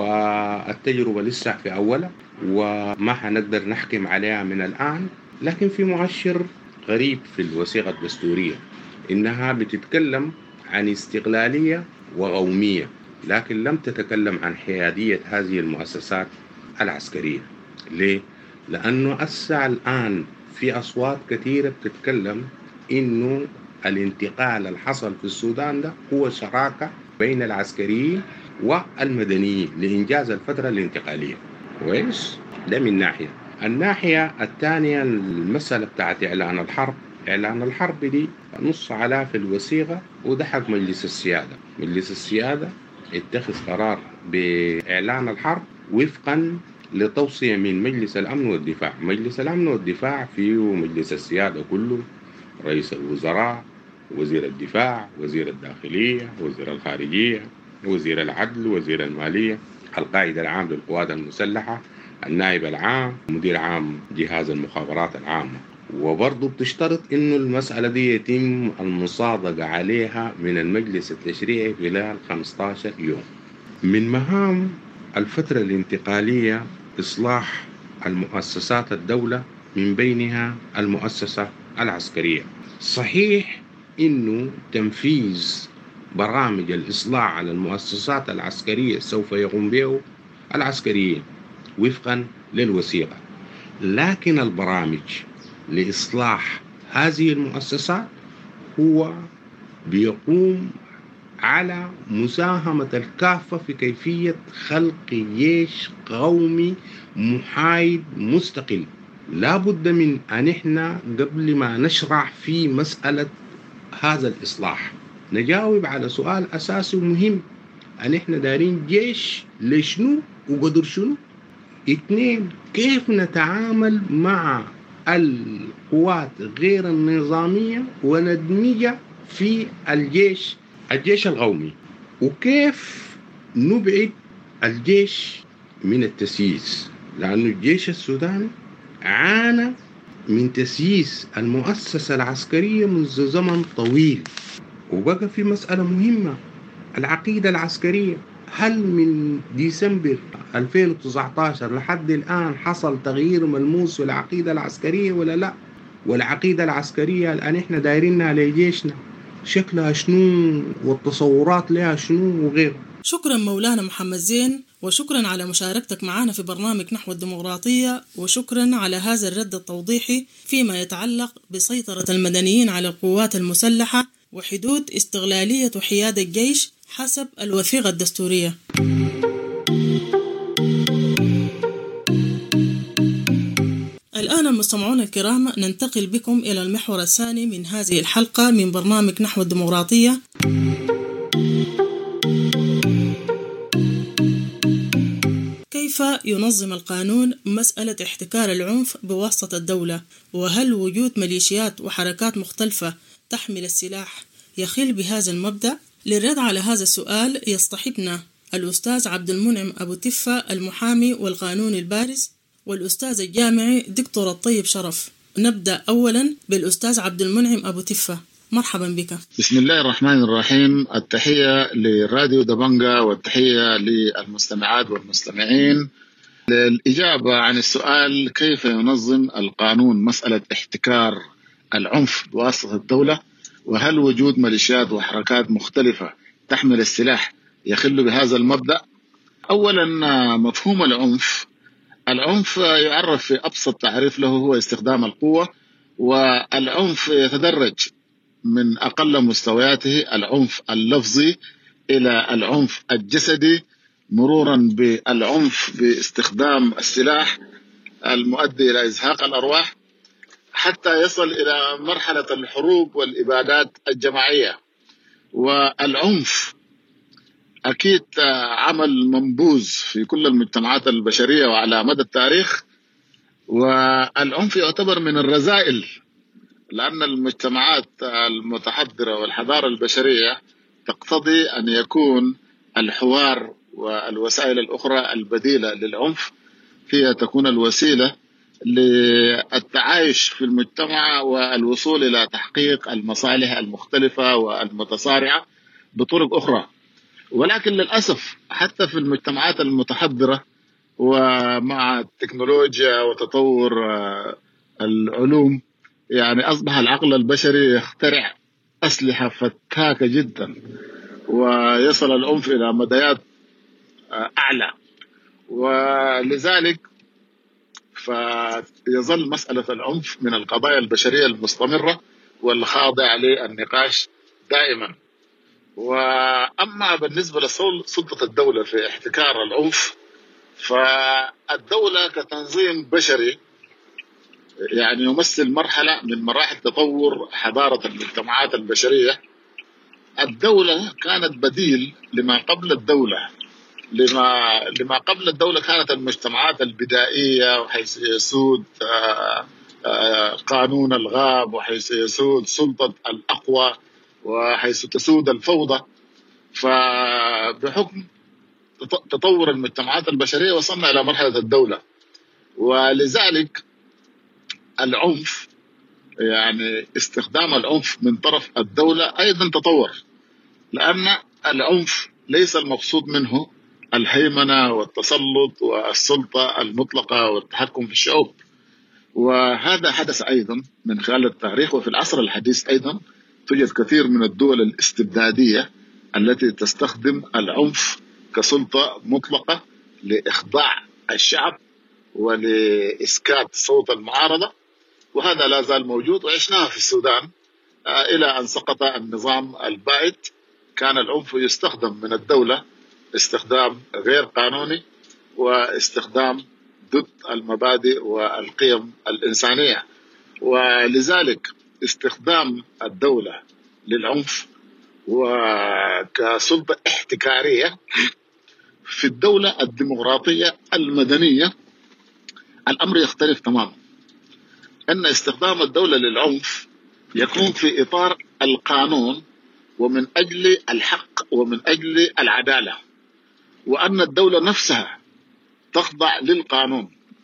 والتجربة لسه في أولها وما حنقدر نحكم عليها من الآن. لكن في مؤشر غريب في الوثيقة الدستورية، إنها بتتكلم عن استقلالية وقومية، لكن لم تتكلم عن حيادية هذه المؤسسات العسكرية. ليه؟ لأنه أسع الآن في أصوات كثيرة بتتكلم إنه الانتقال الحصل في السودان ده هو شراكة بين العسكريين والمدنيين لإنجاز الفترة الانتقالية. كويس؟ ده من ناحية. الناحية الثانية المسألة بتاعت إعلان الحرب. إعلان الحرب دي نص على في الوثيقة، وده حق مجلس السيادة. مجلس السيادة اتخذ قرار بإعلان الحرب وفقا لتوصية من مجلس الأمن والدفاع. مجلس الأمن والدفاع فيه مجلس السيادة كله، رئيس الوزراء، وزير الدفاع، وزير الداخلية، وزير الخارجية، وزير العدل، وزير المالية، القائد العام للقوات المسلحة، النائب العام، مدير عام جهاز المخابرات العامة. وبرضه بتشترط إنه المسألة دي يتم المصادقة عليها من المجلس التشريعي خلال خمسة عشر يوم. من مهام الفترة الانتقالية إصلاح المؤسسات الدولة، من بينها المؤسسة العسكرية. صحيح إنه تنفيذ برامج الإصلاح على المؤسسات العسكرية سوف يقوم به العسكريين وفقا للوثيقة، لكن البرامج لإصلاح هذه المؤسسات هو بيقوم على مساهمة الكافة في كيفية خلق جيش قومي محايد مستقل. لا بد من أن احنا قبل ما نشرع في مسألة هذا الإصلاح نجاوب على سؤال أساسي ومهم: أن احنا دارين جيش لشنو وقدر شنو؟ اثنين، كيف نتعامل مع القوات غير النظامية وندمجها في الجيش الجيش القومي، وكيف نبعد الجيش من التسييس. لأن الجيش السوداني عانى من تسييس المؤسسة العسكرية منذ زمن طويل. وبقى في مسألة مهمة، العقيدة العسكرية. هل من ديسمبر ألفين وتسعة عشر لحد الآن حصل تغيير ملموس في العقيدة العسكرية ولا لا؟ والعقيدة العسكرية الآن إحنا دايرينها لجيشنا شكلها شنو والتصورات لها شنو وغيره. شكرا مولانا محمد زين، وشكرا على مشاركتك معنا في برنامج نحو الديمقراطية، وشكرا على هذا الرد التوضيحي فيما يتعلق بسيطرة المدنيين على القوات المسلحة وحدود استغلالية وحياد الجيش حسب الوثيقة الدستورية. الآن المستمعون الكرام ننتقل بكم إلى المحور الثاني من هذه الحلقة من برنامج نحو الديمقراطية. كيف ينظم القانون مسألة احتكار العنف بواسطة الدولة؟ وهل وجود ميليشيات وحركات مختلفة تحمل السلاح يخل بهذا المبدأ؟ للرد على هذا السؤال يصطحبنا الأستاذ عبد المنعم أبو تفة المحامي والقانوني البارز، والأستاذ الجامعي دكتور الطيب شرف. نبدأ أولا بالأستاذ عبد المنعم أبو تفة، مرحبا بك. بسم الله الرحمن الرحيم. التحية لراديو دبنجا والتحية للمستمعات والمستمعين. للإجابة عن السؤال كيف ينظم القانون مسألة احتكار العنف بواسطة الدولة، وهل وجود ميليشيات وحركات مختلفة تحمل السلاح يخل بهذا المبدأ؟ أولا مفهوم العنف العنف يعرف في أبسط تعريف له هو استخدام القوة، والعنف يتدرج من أقل مستوياته العنف اللفظي إلى العنف الجسدي، مرورا بالعنف باستخدام السلاح المؤدي إلى إزهاق الأرواح، حتى يصل إلى مرحلة الحروب والإبادات الجماعية. والعنف أكيد عمل منبوذ في كل المجتمعات البشرية وعلى مدى التاريخ، والعنف يعتبر من الرذائل، لأن المجتمعات المتحضرة والحضارة البشرية تقتضي أن يكون الحوار والوسائل الأخرى البديلة للعنف هي تكون الوسيلة للتعايش في المجتمع والوصول إلى تحقيق المصالح المختلفة والمتصارعة بطرق أخرى. ولكن للأسف حتى في المجتمعات المتحضرة ومع التكنولوجيا وتطور العلوم، يعني أصبح العقل البشري يخترع أسلحة فتاكة جدا، ويصل العنف إلى مديات أعلى. ولذلك فيظل مسألة العنف من القضايا البشرية المستمرة والخاضعة للنقاش دائما. وأما بالنسبة لسلطة الدولة في احتكار العنف، فالدولة كتنظيم بشري يعني يمثل مرحلة من مراحل تطور حضارة المجتمعات البشرية. الدولة كانت بديل لما قبل الدولة. لما لما قبل الدولة كانت المجتمعات البدائية، وحيث يسود قانون الغاب، وحيث يسود سلطة الأقوى، وحيث تسود الفوضى. فبحكم تطور المجتمعات البشرية وصلنا إلى مرحلة الدولة، ولذلك العنف يعني استخدام العنف من طرف الدولة أيضا تطور، لأن العنف ليس المقصود منه الهيمنة والتسلط والسلطة المطلقة والتحكم في الشعوب. وهذا حدث أيضا من خلال التاريخ، وفي العصر الحديث أيضا توجد كثير من الدول الاستبدادية التي تستخدم العنف كسلطة مطلقة لإخضاع الشعب ولإسكات صوت المعارضة، وهذا لا زال موجود وعشناه في السودان إلى أن سقط النظام البائد. كان العنف يستخدم من الدولة استخدام غير قانوني واستخدام ضد المبادئ والقيم الإنسانية. ولذلك استخدام الدولة للعنف وكسلطة احتكارية في الدولة الديمقراطية المدنية الأمر يختلف تماما. أن استخدام الدولة للعنف يكون في إطار القانون ومن أجل الحق ومن أجل العدالة، وأن الدولة نفسها تخضع للقانون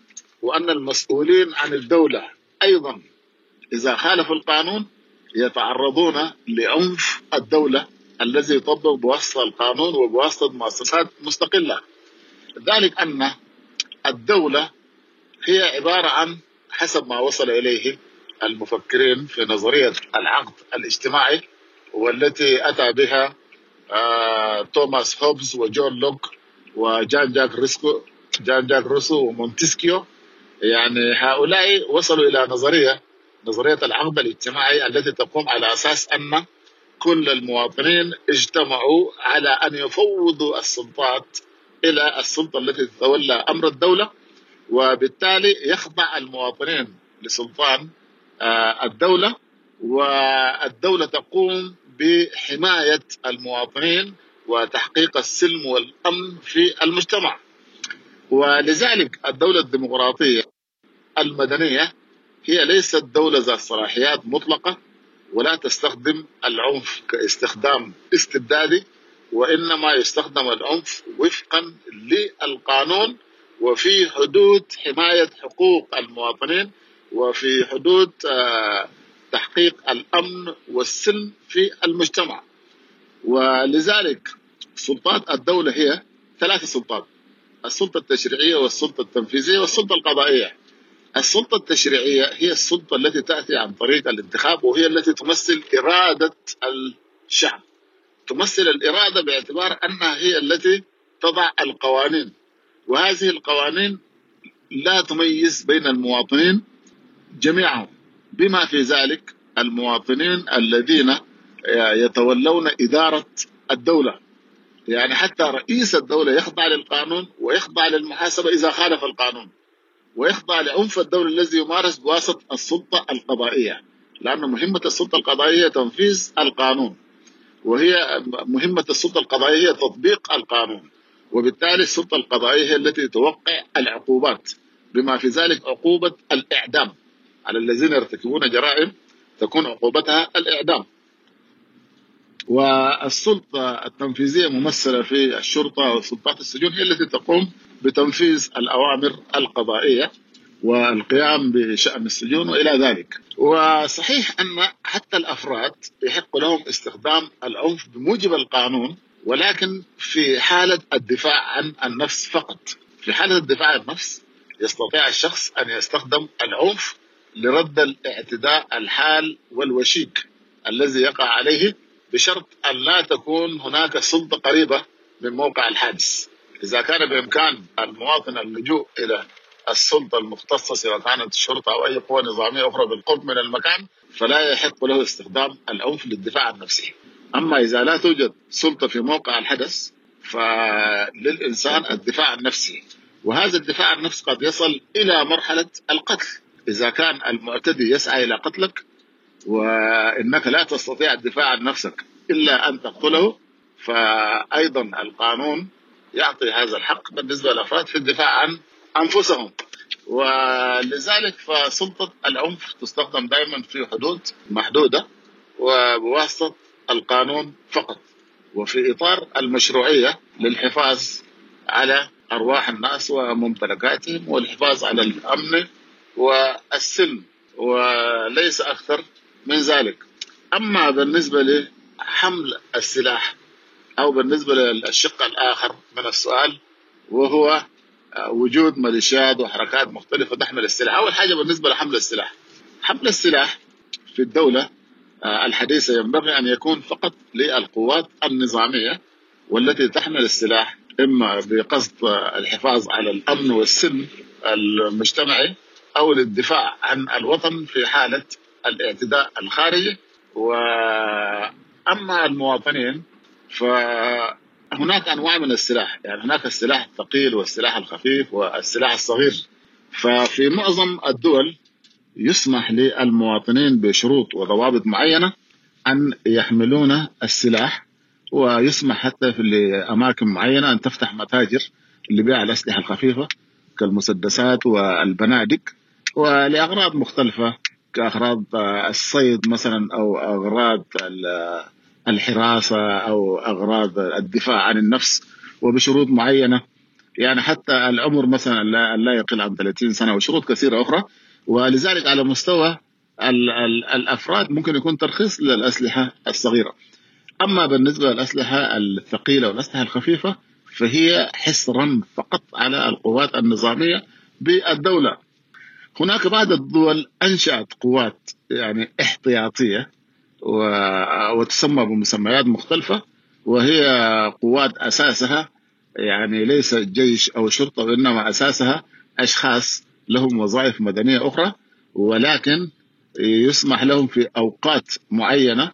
وأن المسؤولين عن الدولة أيضا إذا خالفوا القانون يتعرضون لعنف الدولة الذي يطبق بواسطة القانون وبواسطة مؤسسات مستقلة. ذلك أن الدولة هي عبارة عن حسب ما وصل إليه المفكرين في نظرية العقد الاجتماعي والتي أتى بها آه توماس هوبز وجون لوك وجان جاك ريسكو جان جاك روسو ومونتسكيو. يعني هؤلاء وصلوا إلى نظرية نظرية العقد الاجتماعي التي تقوم على أساس أن كل المواطنين اجتمعوا على أن يفوضوا السلطات إلى السلطة التي تتولى أمر الدولة، وبالتالي يخضع المواطنين لسلطان الدولة، والدولة تقوم بحماية المواطنين وتحقيق السلم والأمن في المجتمع. ولذلك الدولة الديمقراطية المدنية هي ليست دولة ذات صلاحيات مطلقة ولا تستخدم العنف كاستخدام استبدادي، وإنما يستخدم العنف وفقا للقانون وفي حدود حماية حقوق المواطنين وفي حدود تحقيق الأمن والسلم في المجتمع. ولذلك سلطات الدولة هي ثلاث سلطات: السلطة التشريعية والسلطة التنفيذية والسلطة القضائية. السلطة التشريعية هي السلطة التي تأتي عن طريق الانتخاب، وهي التي تمثل إرادة الشعب، تمثل الإرادة باعتبار أنها هي التي تضع القوانين، وهذه القوانين لا تميز بين المواطنين جميعهم، بما في ذلك المواطنين الذين يتولون إدارة الدولة. يعني حتى رئيس الدولة يخضع للقانون ويخضع للمحاسبة إذا خالف القانون، ويخضع لعنف الدولة الذي يمارس بواسطة السلطة القضائية، لأن مهمة السلطة القضائية تنفيذ القانون، وهي مهمة السلطة القضائية تطبيق القانون، وبالتالي السلطة القضائية هي التي توقع العقوبات، بما في ذلك عقوبة الإعدام على الذين يرتكبون جرائم تكون عقوبتها الإعدام. والسلطة التنفيذية ممثلة في الشرطة وسلطات السجون هي التي تقوم بتنفيذ الأوامر القضائية والقيام بشأن السجون وإلى ذلك. وصحيح أن حتى الأفراد يحق لهم استخدام العنف بموجب القانون، ولكن في حالة الدفاع عن النفس فقط. في حالة الدفاع عن النفس يستطيع الشخص أن يستخدم العنف لرد الاعتداء الحال والوشيك الذي يقع عليه، بشرط أن لا تكون هناك سلطة قريبة من موقع الحادث. إذا كان بإمكان المواطن اللجوء إلى السلطة المختصة سواء كانت الشرطة أو أي قوة نظامية أخرى بالقرب من المكان، فلا يحق له استخدام العنف للدفاع عن نفسه. أما إذا لا توجد سلطة في موقع الحدث فللإنسان الدفاع عن نفسه، وهذا الدفاع عن النفس قد يصل إلى مرحلة القتل. إذا كان المعتدي يسعى إلى قتلك وإنك لا تستطيع الدفاع عن نفسك إلا أن تقتله، فأيضا القانون يعطي هذا الحق بالنسبة للأفراد في الدفاع عن أنفسهم. ولذلك فسلطة العنف تستخدم دائما في حدود محدودة وبواسطة القانون فقط، وفي إطار المشروعية للحفاظ على أرواح الناس وممتلكاتهم والحفاظ على الأمن والسلم، وليس أكثر من ذلك. أما بالنسبة لحمل السلاح أو بالنسبة للشق الآخر من السؤال وهو وجود ميليشيات وحركات مختلفة تحمل السلاح، أول حاجة بالنسبة لحمل السلاح، حمل السلاح في الدولة الحديثة ينبغي أن يكون فقط للقوات النظامية والتي تحمل السلاح إما بقصد الحفاظ على الأمن والسلم المجتمعي أو للدفاع عن الوطن في حالة الاعتداء الخارجي. وأما المواطنين فهناك أنواع من السلاح، يعني هناك السلاح الثقيل والسلاح الخفيف والسلاح الصغير. ففي معظم الدول يسمح للمواطنين بشروط وضوابط معينة أن يحملون السلاح، ويسمح حتى في أماكن معينة أن تفتح متاجر لبيع الأسلحة الخفيفة كالمسدسات والبنادق، ولأغراض مختلفة كأغراض الصيد مثلا أو أغراض الحراسة أو أغراض الدفاع عن النفس، وبشروط معينة. يعني حتى العمر مثلا لا, لا يقل عن ثلاثين سنة وشروط كثيرة أخرى. ولذلك على مستوى ال ال الأفراد ممكن يكون ترخيص للأسلحة الصغيرة. أما بالنسبة للأسلحة الثقيلة والأسلحة الخفيفة فهي حصرا فقط على القوات النظامية بالدولة. هناك بعض الدول أنشأت قوات يعني احتياطية وتسمى بمسميات مختلفة، وهي قوات أساسها يعني ليس جيش أو شرطة، وإنما أساسها أشخاص لهم وظائف مدنية أخرى، ولكن يسمح لهم في أوقات معينة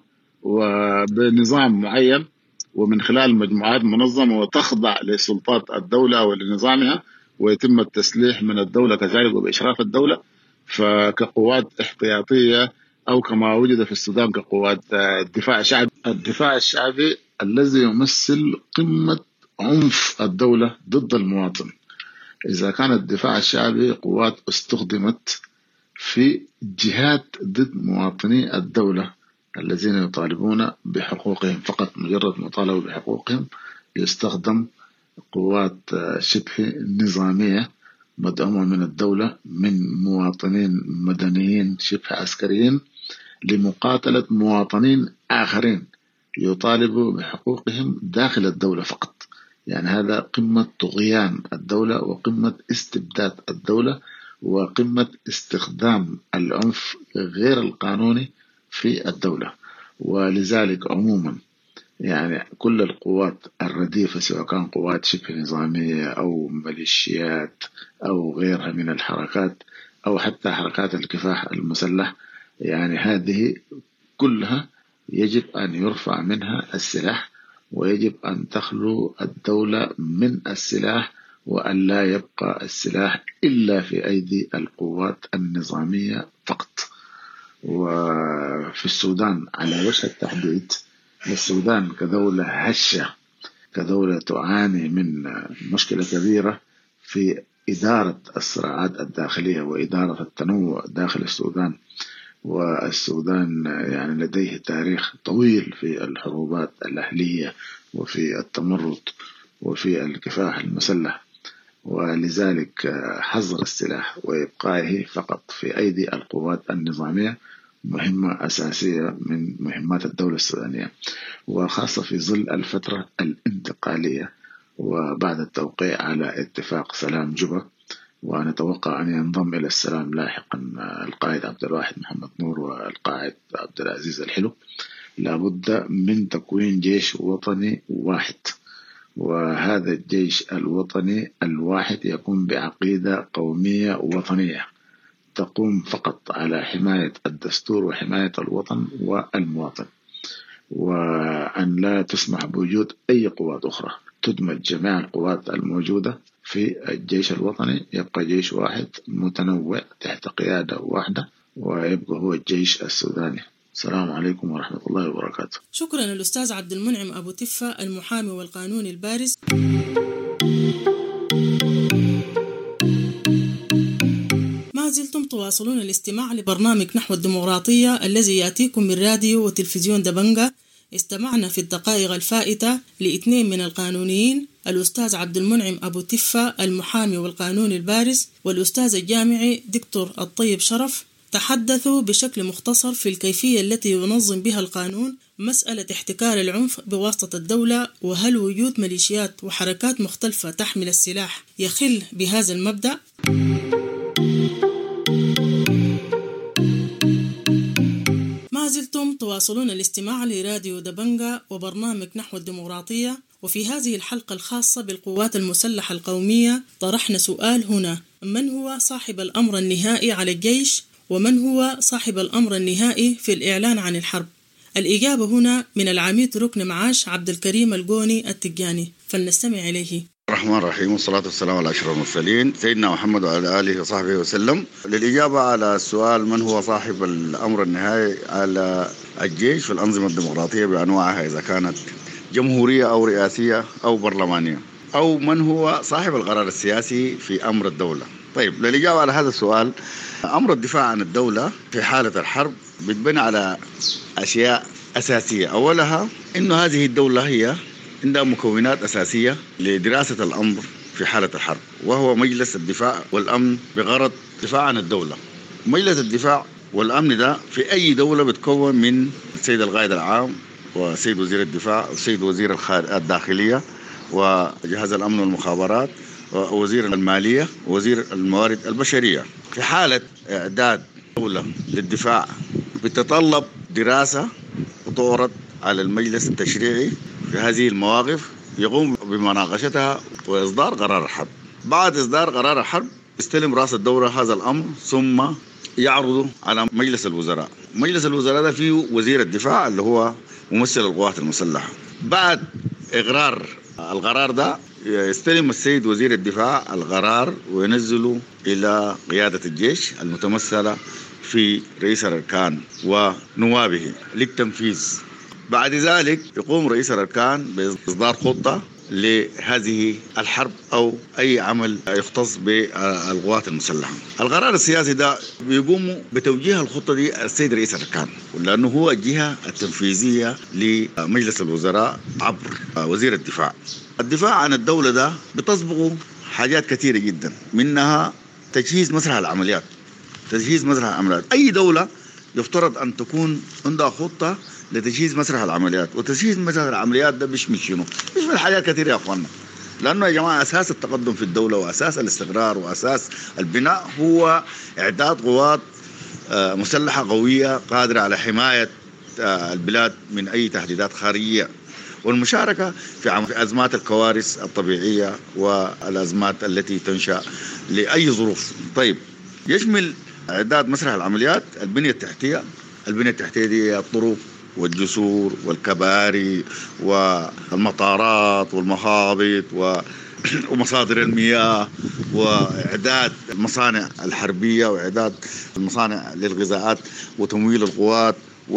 وبنظام معين ومن خلال مجموعات منظمة وتخضع لسلطات الدولة ولنظامها، ويتم التسليح من الدولة كذلك وبإشراف الدولة. فكقوات احتياطية أو كما وجد في السودان كقوات الدفاع الشعبي. الدفاع الشعبي الذي يمثل قمة عنف الدولة ضد المواطن. إذا كان الدفاع الشعبي قوات استخدمت في جهات ضد مواطني الدولة الذين يطالبون بحقوقهم فقط، مجرد مطالبة بحقوقهم يستخدم قوات شبه نظامية مدعومة من الدولة من مواطنين مدنيين شبه عسكريين لمقاتلة مواطنين آخرين يطالبوا بحقوقهم داخل الدولة فقط. يعني هذا قمة طغيان الدولة وقمة استبداد الدولة وقمة استخدام العنف غير القانوني في الدولة. ولذلك عموما يعني كل القوات الرديفة سواء كان قوات شبه نظامية أو ميليشيات أو غيرها من الحركات أو حتى حركات الكفاح المسلح، يعني هذه كلها يجب أن يرفع منها السلاح، ويجب أن تخلو الدولة من السلاح، وأن لا يبقى السلاح إلا في أيدي القوات النظامية فقط. وفي السودان على وجه التحديد، السودان كدولة هشة، كدولة تعاني من مشكلة كبيرة في إدارة الصراعات الداخلية وإدارة التنوع داخل السودان. والسودان يعني لديه تاريخ طويل في الحروبات الأهلية وفي التمرد وفي الكفاح المسلح، ولذلك حظر السلاح وإبقائه فقط في أيدي القوات النظامية مهمة أساسية من مهمات الدولة السودانية، وخاصة في ظل الفترة الانتقالية وبعد التوقيع على اتفاق سلام جوبا. ونتوقع أن ينضم إلى السلام لاحقا القائد عبد الواحد محمد نور والقائد عبد العزيز الحلو. لابد من تكوين جيش وطني واحد، وهذا الجيش الوطني الواحد يكون بعقيدة قومية وطنية تقوم فقط على حماية الدستور وحماية الوطن والمواطن، وأن لا تسمح بوجود أي قوات أخرى، تدمج جميع القوات الموجودة في الجيش الوطني، يبقى جيش واحد متنوع تحت قيادة واحدة، ويبقى هو الجيش السوداني. السلام عليكم ورحمة الله وبركاته. شكرا الأستاذ عبد المنعم أبو تفة، المحامي والقانوني البارز. ما زلتم تواصلون الاستماع لبرنامج نحو الديمقراطية الذي يأتيكم من راديو وتلفزيون دبنجة. استمعنا في الدقائق الفائتة لاثنين من القانونيين، الأستاذ عبد المنعم أبو تفة المحامي والقانوني البارز، والأستاذ الجامعي دكتور الطيب شرف، تحدثوا بشكل مختصر في الكيفية التي ينظم بها القانون مسألة احتكار العنف بواسطة الدولة، وهل وجود ميليشيات وحركات مختلفة تحمل السلاح يخل بهذا المبدأ؟ ما زلتم تواصلون الاستماع لراديو دبنجة وبرنامج نحو الديمقراطية، وفي هذه الحلقة الخاصة بالقوات المسلحة القومية طرحنا سؤال هنا: من هو صاحب الأمر النهائي على الجيش؟ ومن هو صاحب الأمر النهائي في الإعلان عن الحرب؟ الإجابة هنا من العميد ركن معاش عبد الكريم القوني التجاني، فلنستمع إليه. الرحمن الرحيم، والصلاة والسلام على أشرف المرسلين سيدنا محمد وعلى آله وصحبه وسلم. للإجابة على السؤال من هو صاحب الأمر النهائي على الجيش والأنظمة الديمقراطية بأنواعها، إذا كانت جمهورية أو رئاسية أو برلمانية، أو من هو صاحب القرار السياسي في أمر الدولة. طيب، للإجابة على هذا السؤال، أمر الدفاع عن الدولة في حالة الحرب بتبني على أشياء أساسية. أولها إنه هذه الدولة هي عندها مكونات أساسية لدراسة الأمر في حالة الحرب، وهو مجلس الدفاع والأمن بغرض دفاع عن الدولة. مجلس الدفاع والأمن ده في أي دولة بتكون من السيد القائد العام وسيد وزير الدفاع وسيد وزير الداخلية وجهاز الأمن والمخابرات ووزير المالية ووزير الموارد البشرية. في حالة إعداد دولة للدفاع بتتطلب دراسة وتعرض على المجلس التشريعي في هذه المواقف، يقوم بمناقشتها وإصدار قرار الحرب. بعد إصدار قرار الحرب يستلم رأس الدولة هذا الأمر ثم يعرضه على مجلس الوزراء. مجلس الوزراء ده فيه وزير الدفاع اللي هو ممثل القوات المسلحة. بعد إقرار القرار ده يستلم السيد وزير الدفاع القرار وينزله إلى قيادة الجيش المتمثلة في رئيس الأركان ونوابه للتنفيذ. بعد ذلك يقوم رئيس الأركان بإصدار خطة لهذه الحرب أو أي عمل يختص بالقوات المسلحة. القرار السياسي ده بيقوم بتوجيه الخطة دي السيد رئيس الأركان، لأنه هو الجهة التنفيذية لمجلس الوزراء عبر وزير الدفاع. الدفاع عن الدولة ده بتسبقه حاجات كثيرة جدا، منها تجهيز مسرح العمليات. تجهيز مسرح العمليات أي دولة يفترض أن تكون عندها خطة لتجهيز مسرح العمليات، وتجهيز مسرح العمليات ده مش مش شنو مش من حاجات كثيرة يا أخوانا، لأنه يا جماعة أساس التقدم في الدولة وأساس الاستقرار وأساس البناء هو إعداد قوات مسلحة قوية قادرة على حماية البلاد من أي تهديدات خارجية، والمشاركة في أزمات الكوارث الطبيعية والأزمات التي تنشأ لأي ظروف. طيب، يشمل إعداد مسرح العمليات البنية التحتية. البنية التحتية دي الطرق والجسور والكباري والمطارات والمهابط ومصادر المياه، وإعداد المصانع الحربية وإعداد المصانع للغذاءات وتمويل القوات،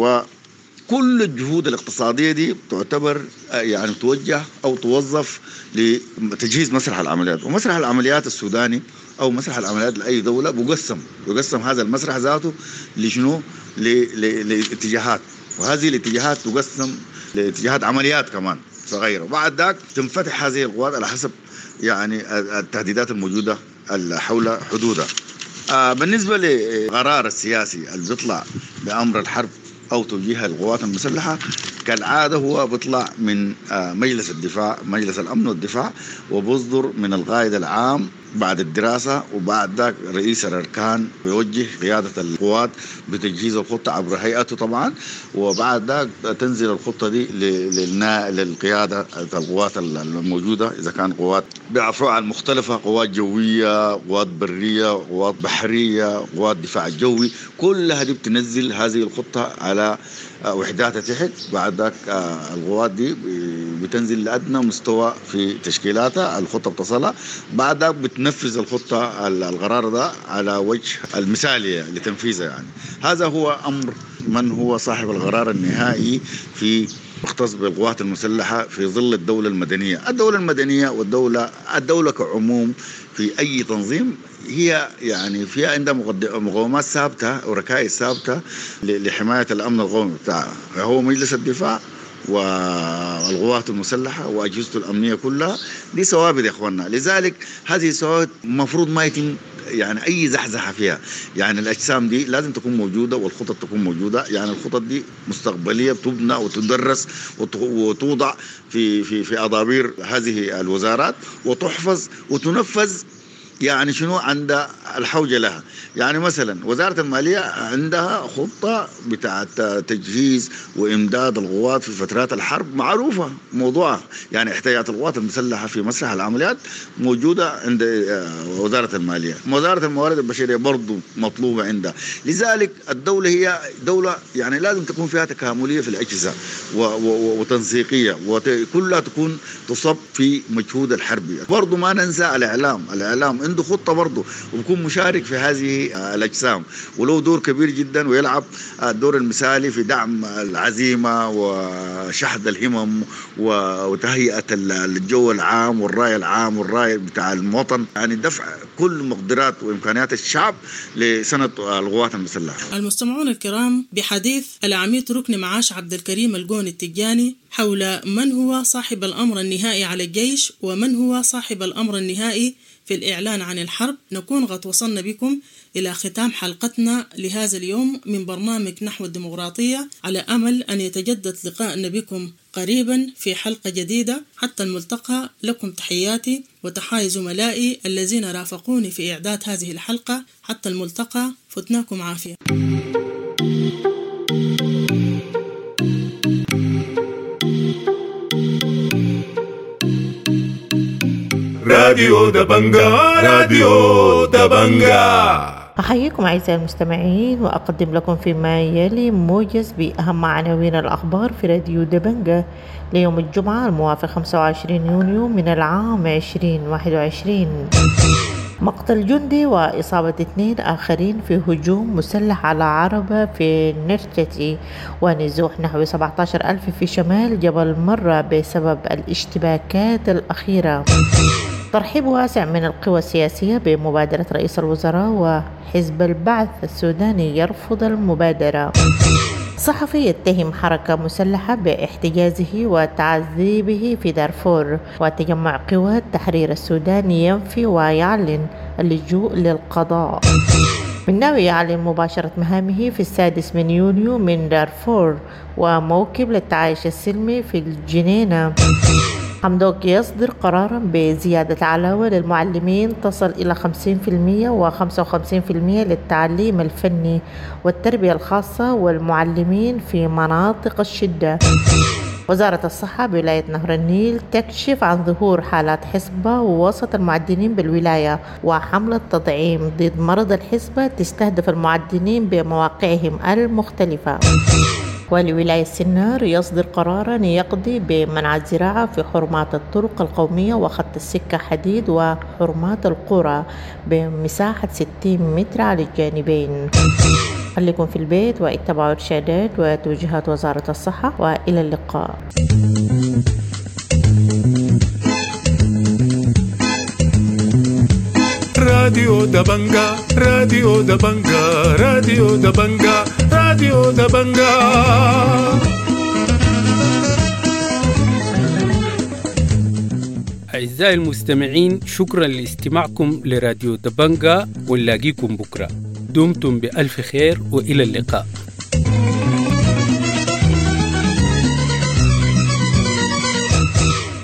وكل الجهود الاقتصادية دي تعتبر يعني توجه أو توظف لتجهيز مسرح العمليات. ومسرح العمليات السوداني أو مسرح العمليات لأي دولة بقسم يقسم هذا المسرح ذاته لشنو؟ لاتجاهات، وهذه الاتجاهات تقسم لاتجاهات عمليات كمان صغيرة، وبعد ذاك تنفتح هذه القوات على حسب يعني التهديدات الموجودة حول حدودها. آه بالنسبة لقرار السياسي اللي بيطلع بأمر الحرب أو توجيه القوات المسلحة كالعادة هو بيطلع من آه مجلس الدفاع، مجلس الأمن والدفاع، وبيصدر من القائد العام بعد الدراسة، وبعد ذاك رئيس الأركان بيوجه قيادة القوات بتجهيز الخطة عبر هيئته طبعا، وبعد ذاك تنزل الخطة دي للقيادة القوات الموجودة إذا كان قوات بأفرع المختلفة، قوات جوية، قوات برية، قوات بحرية، قوات دفاع الجوي، كلها دي بتنزل هذه الخطة على وحدات تحت. بعد ذاك القوات دي بتنزل لأدنى مستوى في تشكيلاتها، الخطة بتصلها، بعد ذاك بتنفذ الخطة القرار ده على وجه المثالية لتنفيذها. يعني هذا هو أمر من هو صاحب القرار النهائي في مختص بالقوات المسلحة في ظل الدولة المدنية. الدولة المدنية والدولة الدولة كعموم في أي تنظيم هي يعني فيها عندها مقومات ثابتة وركائز ثابتة لحماية الأمن القومي بتاعها، هو مجلس الدفاع والقوات المسلحة وأجهزته الأمنية كلها دي ثوابت يا إخواننا. لذلك هذه الثوابت مفروض ما يتم يعني أي زحزحة فيها، يعني الأجسام دي لازم تكون موجودة والخطط تكون موجودة. يعني الخطط دي مستقبلية بتبنى وتدرس وتوضع في في في أضابير هذه الوزارات وتحفظ وتنفذ. يعني شنو عند الحوجة لها. يعني مثلا وزارة المالية عندها خطة بتاعت تجهيز وإمداد القوات في فترات الحرب معروفة موضوعها، يعني احتياجات القوات المسلحة في مسرح العمليات موجودة عند وزارة المالية. وزارة الموارد البشرية برضو مطلوبة عندها. لذلك الدولة هي دولة يعني لازم تكون فيها تكاملية في الأجهزة وتنسيقية وكلها تكون تصب في مجهود الحربي. برضو ما ننسى الإعلام، الإعلام عنده خطة برضه وبكون مشارك في هذه الأجسام وله دور كبير جدا، ويلعب الدور المثالي في دعم العزيمة وشحذ الهمم وتهيئة الجو العام والرأي العام والرأي بتاع الوطن، يعني دفع كل مقدرات وإمكانيات الشعب لسنة القوات المسلحة. المستمعون الكرام، بحديث العميد ركن معاش عبد الكريم القون التجاني حول من هو صاحب الأمر النهائي على الجيش ومن هو صاحب الأمر النهائي في الإعلان عن الحرب. نكون قد وصلنا بكم إلى ختام حلقتنا لهذا اليوم من برنامج نحو الديمقراطية، على أمل أن يتجدد لقاءنا بكم قريبا في حلقة جديدة. حتى الملتقى، لكم تحياتي وتحايا زملائي الذين رافقوني في إعداد هذه الحلقة. حتى الملتقى، فتناكم عافية. راديو دبنجا راديو دبنجا. أحييكم أعزائي المستمعين وأقدم لكم فيما يلي موجز بأهم عناوين الأخبار في راديو دبنجا ليوم الجمعة الموافق خمسة وعشرين يونيو من العام عشرين واحد وعشرين. مقتل جندي وإصابة اثنين آخرين في هجوم مسلح على عربة في نرتتي، ونزوح نحو سبعة عشر ألف في شمال جبل مرة بسبب الاشتباكات الأخيرة. ترحيب واسع من القوى السياسية بمبادرة رئيس الوزراء، وحزب البعث السوداني يرفض المبادرة. صحفي يتهم حركة مسلحة باحتجازه وتعذيبه في دارفور، وتجمع قوى التحرير السوداني ينفي ويعلن اللجوء للقضاء. مناوي يعلن مباشرة مهامه في السادس من يونيو من دارفور، وموكب للتعايش السلمي في الجنينة. حمدوك يصدر قرارا بزيادة علاوة للمعلمين تصل إلى خمسين بالمئة وخمسة وخمسين بالمئة للتعليم الفني والتربية الخاصة والمعلمين في مناطق الشدة. وزارة الصحة بولاية نهر النيل تكشف عن ظهور حالات حصبة وسط المعدنين بالولاية، وحملة تطعيم ضد مرض الحصبة تستهدف المعدنين بمواقعهم المختلفة. ولولاية سنار يصدر قرارا يقضي بمنع الزراعة في حرمات الطرق القومية وخط السكة حديد وحرمات القرى بمساحة ستين متر على الجانبين. خليكم في البيت واتبعوا إرشادات وتوجيهات وزارة الصحة، وإلى اللقاء. راديو دبنجا راديو دبنجا راديو دبنجا راديو دبنجا. أعزائي المستمعين، شكرا لاستماعكم لراديو دبنجا، ونلاقيكم بكرة. دمتم بألف خير وإلى اللقاء.